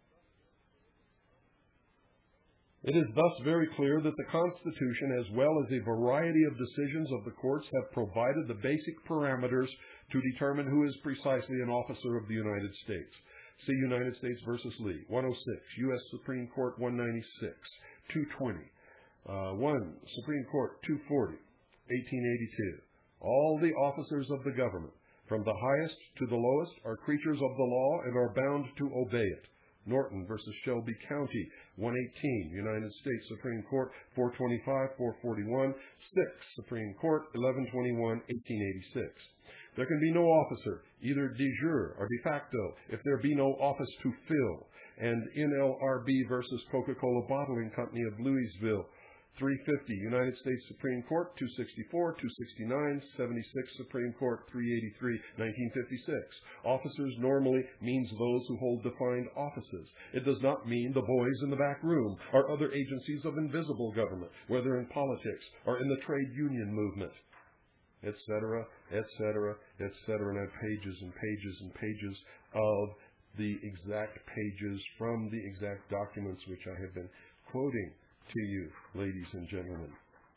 It is thus very clear that the Constitution, as well as a variety of decisions of the courts, have provided the basic parameters to determine who is precisely an officer of the United States. See United States versus Lee, one oh six, U S Supreme Court one ninety-six, two twenty, uh, one Supreme Court two forty, eighteen eighty-two. All the officers of the government, from the highest to the lowest, are creatures of the law and are bound to obey it. Norton versus Shelby County, one eighteen, United States Supreme Court, four twenty-five, four forty-one, six Supreme Court, eleven twenty-one, eighteen eighty-six. There can be no officer, either de jure or de facto, if there be no office to fill. And N L R B versus Coca-Cola Bottling Company of Louisville, three fifty, United States Supreme Court, two sixty-four, two sixty-nine, seventy-six Supreme Court, three eighty-three, nineteen fifty-six. Officers normally means those who hold defined offices. It does not mean the boys in the back room or other agencies of invisible government, whether in politics or in the trade union movement, et cetera, et cetera, et cetera. And I have pages and pages and pages of the exact pages from the exact documents which I have been quoting to you, ladies and gentlemen.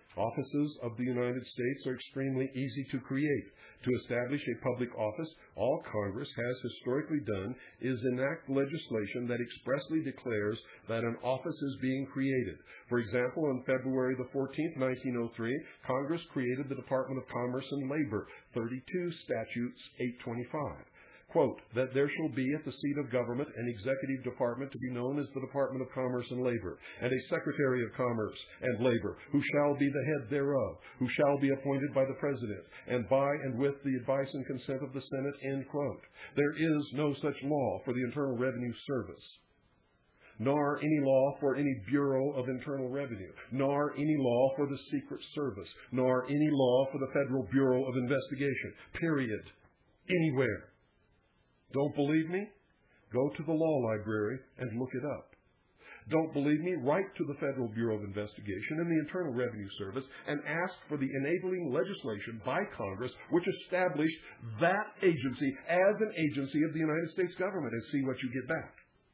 Offices of the United States are extremely easy to create. To establish a public office, all Congress has historically done is enact legislation that expressly declares that an office is being created. For example, on February the fourteenth, nineteen oh three, Congress created the Department of Commerce and Labor, thirty-two Statutes eight twenty-five. Quote, that there shall be at the seat of government an executive department to be known as the Department of Commerce and Labor, and a Secretary of Commerce and Labor, who shall be the head thereof, who shall be appointed by the President, and by and with the advice and consent of the Senate, end quote. There is no such law for the Internal Revenue Service, nor any law for any Bureau of Internal Revenue, nor any law for the Secret Service, nor any law for the Federal Bureau of Investigation, period, anywhere. Don't believe me? Go to the law library and look it up. Don't believe me? Write to the Federal Bureau of Investigation and the Internal Revenue Service and ask for the enabling legislation by Congress which established that agency as an agency of the United States government, and see what you get back.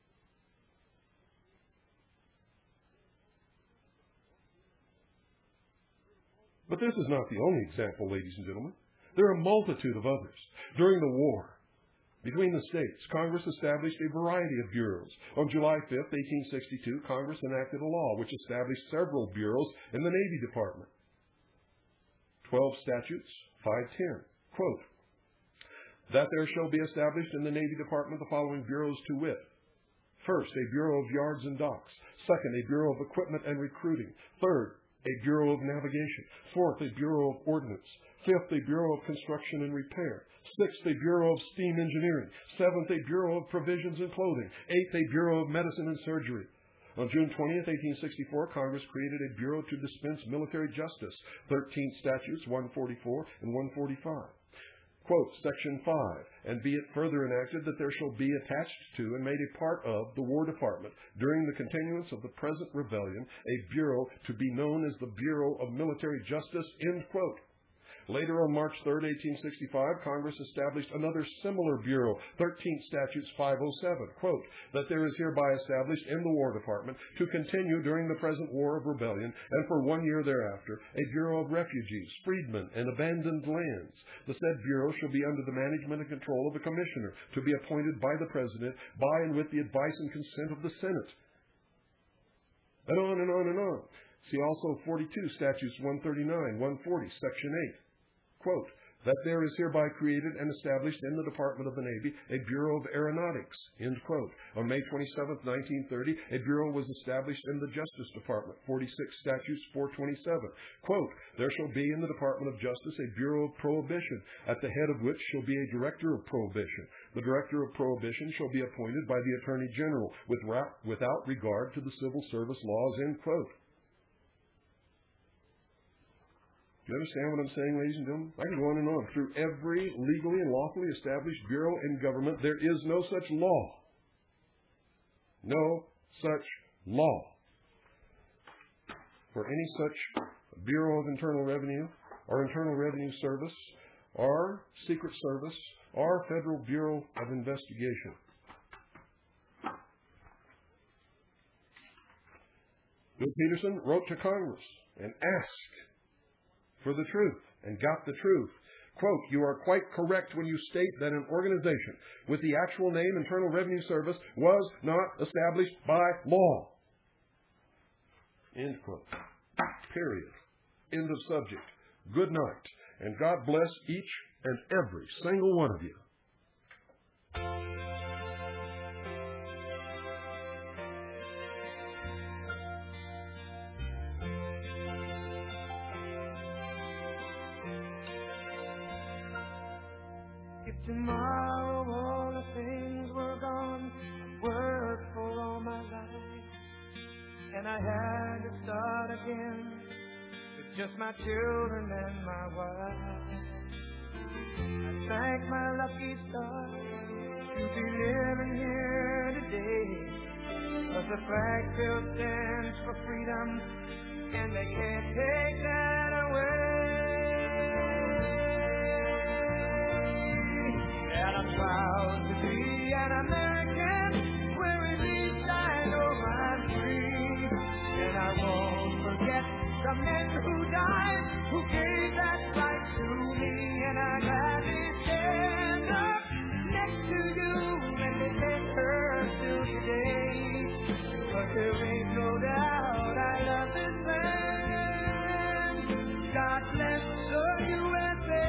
But this is not the only example, ladies and gentlemen. There are a multitude of others. During the war between the states, Congress established a variety of bureaus. On July fifth, eighteen sixty-two, Congress enacted a law which established several bureaus in the Navy Department. Twelve statutes, five ten. Quote, that there shall be established in the Navy Department the following bureaus to wit. First, a Bureau of Yards and Docks. Second, a Bureau of Equipment and Recruiting. Third, a Bureau of Navigation. Fourth, a Bureau of Ordnance. Fifth, a Bureau of Construction and Repair. Sixth, a Bureau of Steam Engineering. Seventh, a Bureau of Provisions and Clothing. Eighth, a Bureau of Medicine and Surgery. On June twentieth, eighteen sixty-four, Congress created a Bureau to dispense military justice. Thirteen statutes, one forty-four and one forty-five. Quote, Section five, and be it further enacted that there shall be attached to and made a part of the War Department during the continuance of the present rebellion a bureau to be known as the Bureau of Military Justice, end quote. Later, on March third, eighteen sixty-five, Congress established another similar bureau, thirteen Statutes five oh seven, quote, that there is hereby established in the War Department to continue during the present War of Rebellion and for one year thereafter a Bureau of Refugees, Freedmen, and Abandoned Lands. The said bureau shall be under the management and control of a commissioner to be appointed by the President by and with the advice and consent of the Senate. And on and on and on. See also forty-two Statutes one thirty-nine, one forty, Section eight. Quote, that there is hereby created and established in the Department of the Navy a Bureau of Aeronautics, end quote. On May twenty-seventh, nineteen thirty, a bureau was established in the Justice Department, forty-six Statutes four twenty-seven. Quote, there shall be in the Department of Justice a Bureau of Prohibition, at the head of which shall be a Director of Prohibition. The Director of Prohibition shall be appointed by the Attorney General with ra- without regard to the civil service laws, end quote. Do you understand what I'm saying, ladies and gentlemen? I can go on and on. Through every legally and lawfully established bureau in government, there is no such law. No such law for any such Bureau of Internal Revenue or Internal Revenue Service or Secret Service or Federal Bureau of Investigation. Bill Peterson wrote to Congress and asked for the truth, and got the truth. Quote, you are quite correct when you state that an organization with the actual name Internal Revenue Service was not established by law. End quote. Period. End of subject. Good night, and God bless each and every single one of you. Tomorrow all the things were gone, worked for all my life, and I had to start again with just my children and my wife. I thank my lucky stars to be living here today, 'cause the flag still stands for freedom, and they can't take that away. And I'm proud to be an American, where at least I know I'm free. And I won't forget the men who died, who gave that right to me, and I gladly stand up next to you and defend her till today. But there ain't no doubt I love this land. God bless the U S A.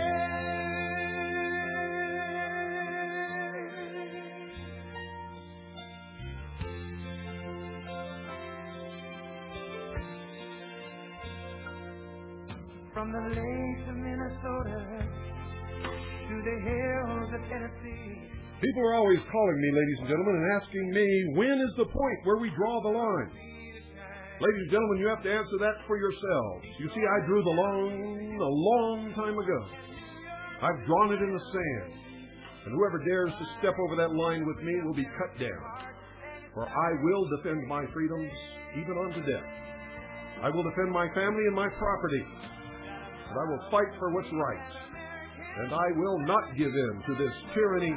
From the lakes of Minnesota to the hills of Tennessee. People are always calling me, ladies and gentlemen, and asking me, when is the point where we draw the line? Ladies and gentlemen, you have to answer that for yourselves. You see, I drew the line a long time ago. I've drawn it in the sand. And whoever dares to step over that line with me will be cut down. For I will defend my freedoms even unto death. I will defend my family and my property. And I will fight for what's right. And I will not give in to this tyranny.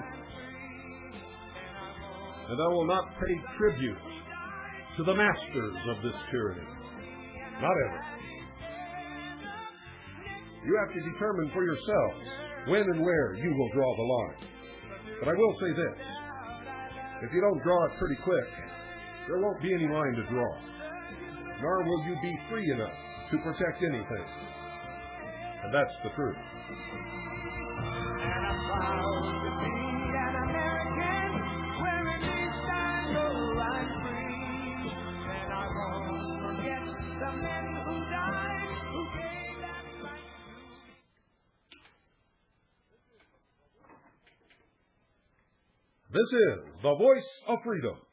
And I will not pay tribute to the masters of this tyranny. Not ever. You have to determine for yourselves when and where you will draw the line. But I will say this. If you don't draw it pretty quick, there won't be any line to draw. Nor will you be free enough to protect anything. And that's the truth. And I'm proud to be an American, wearing this sandal I'm free. And I won't forget the men who died, who gave that right to me. This is the Voice of Freedom.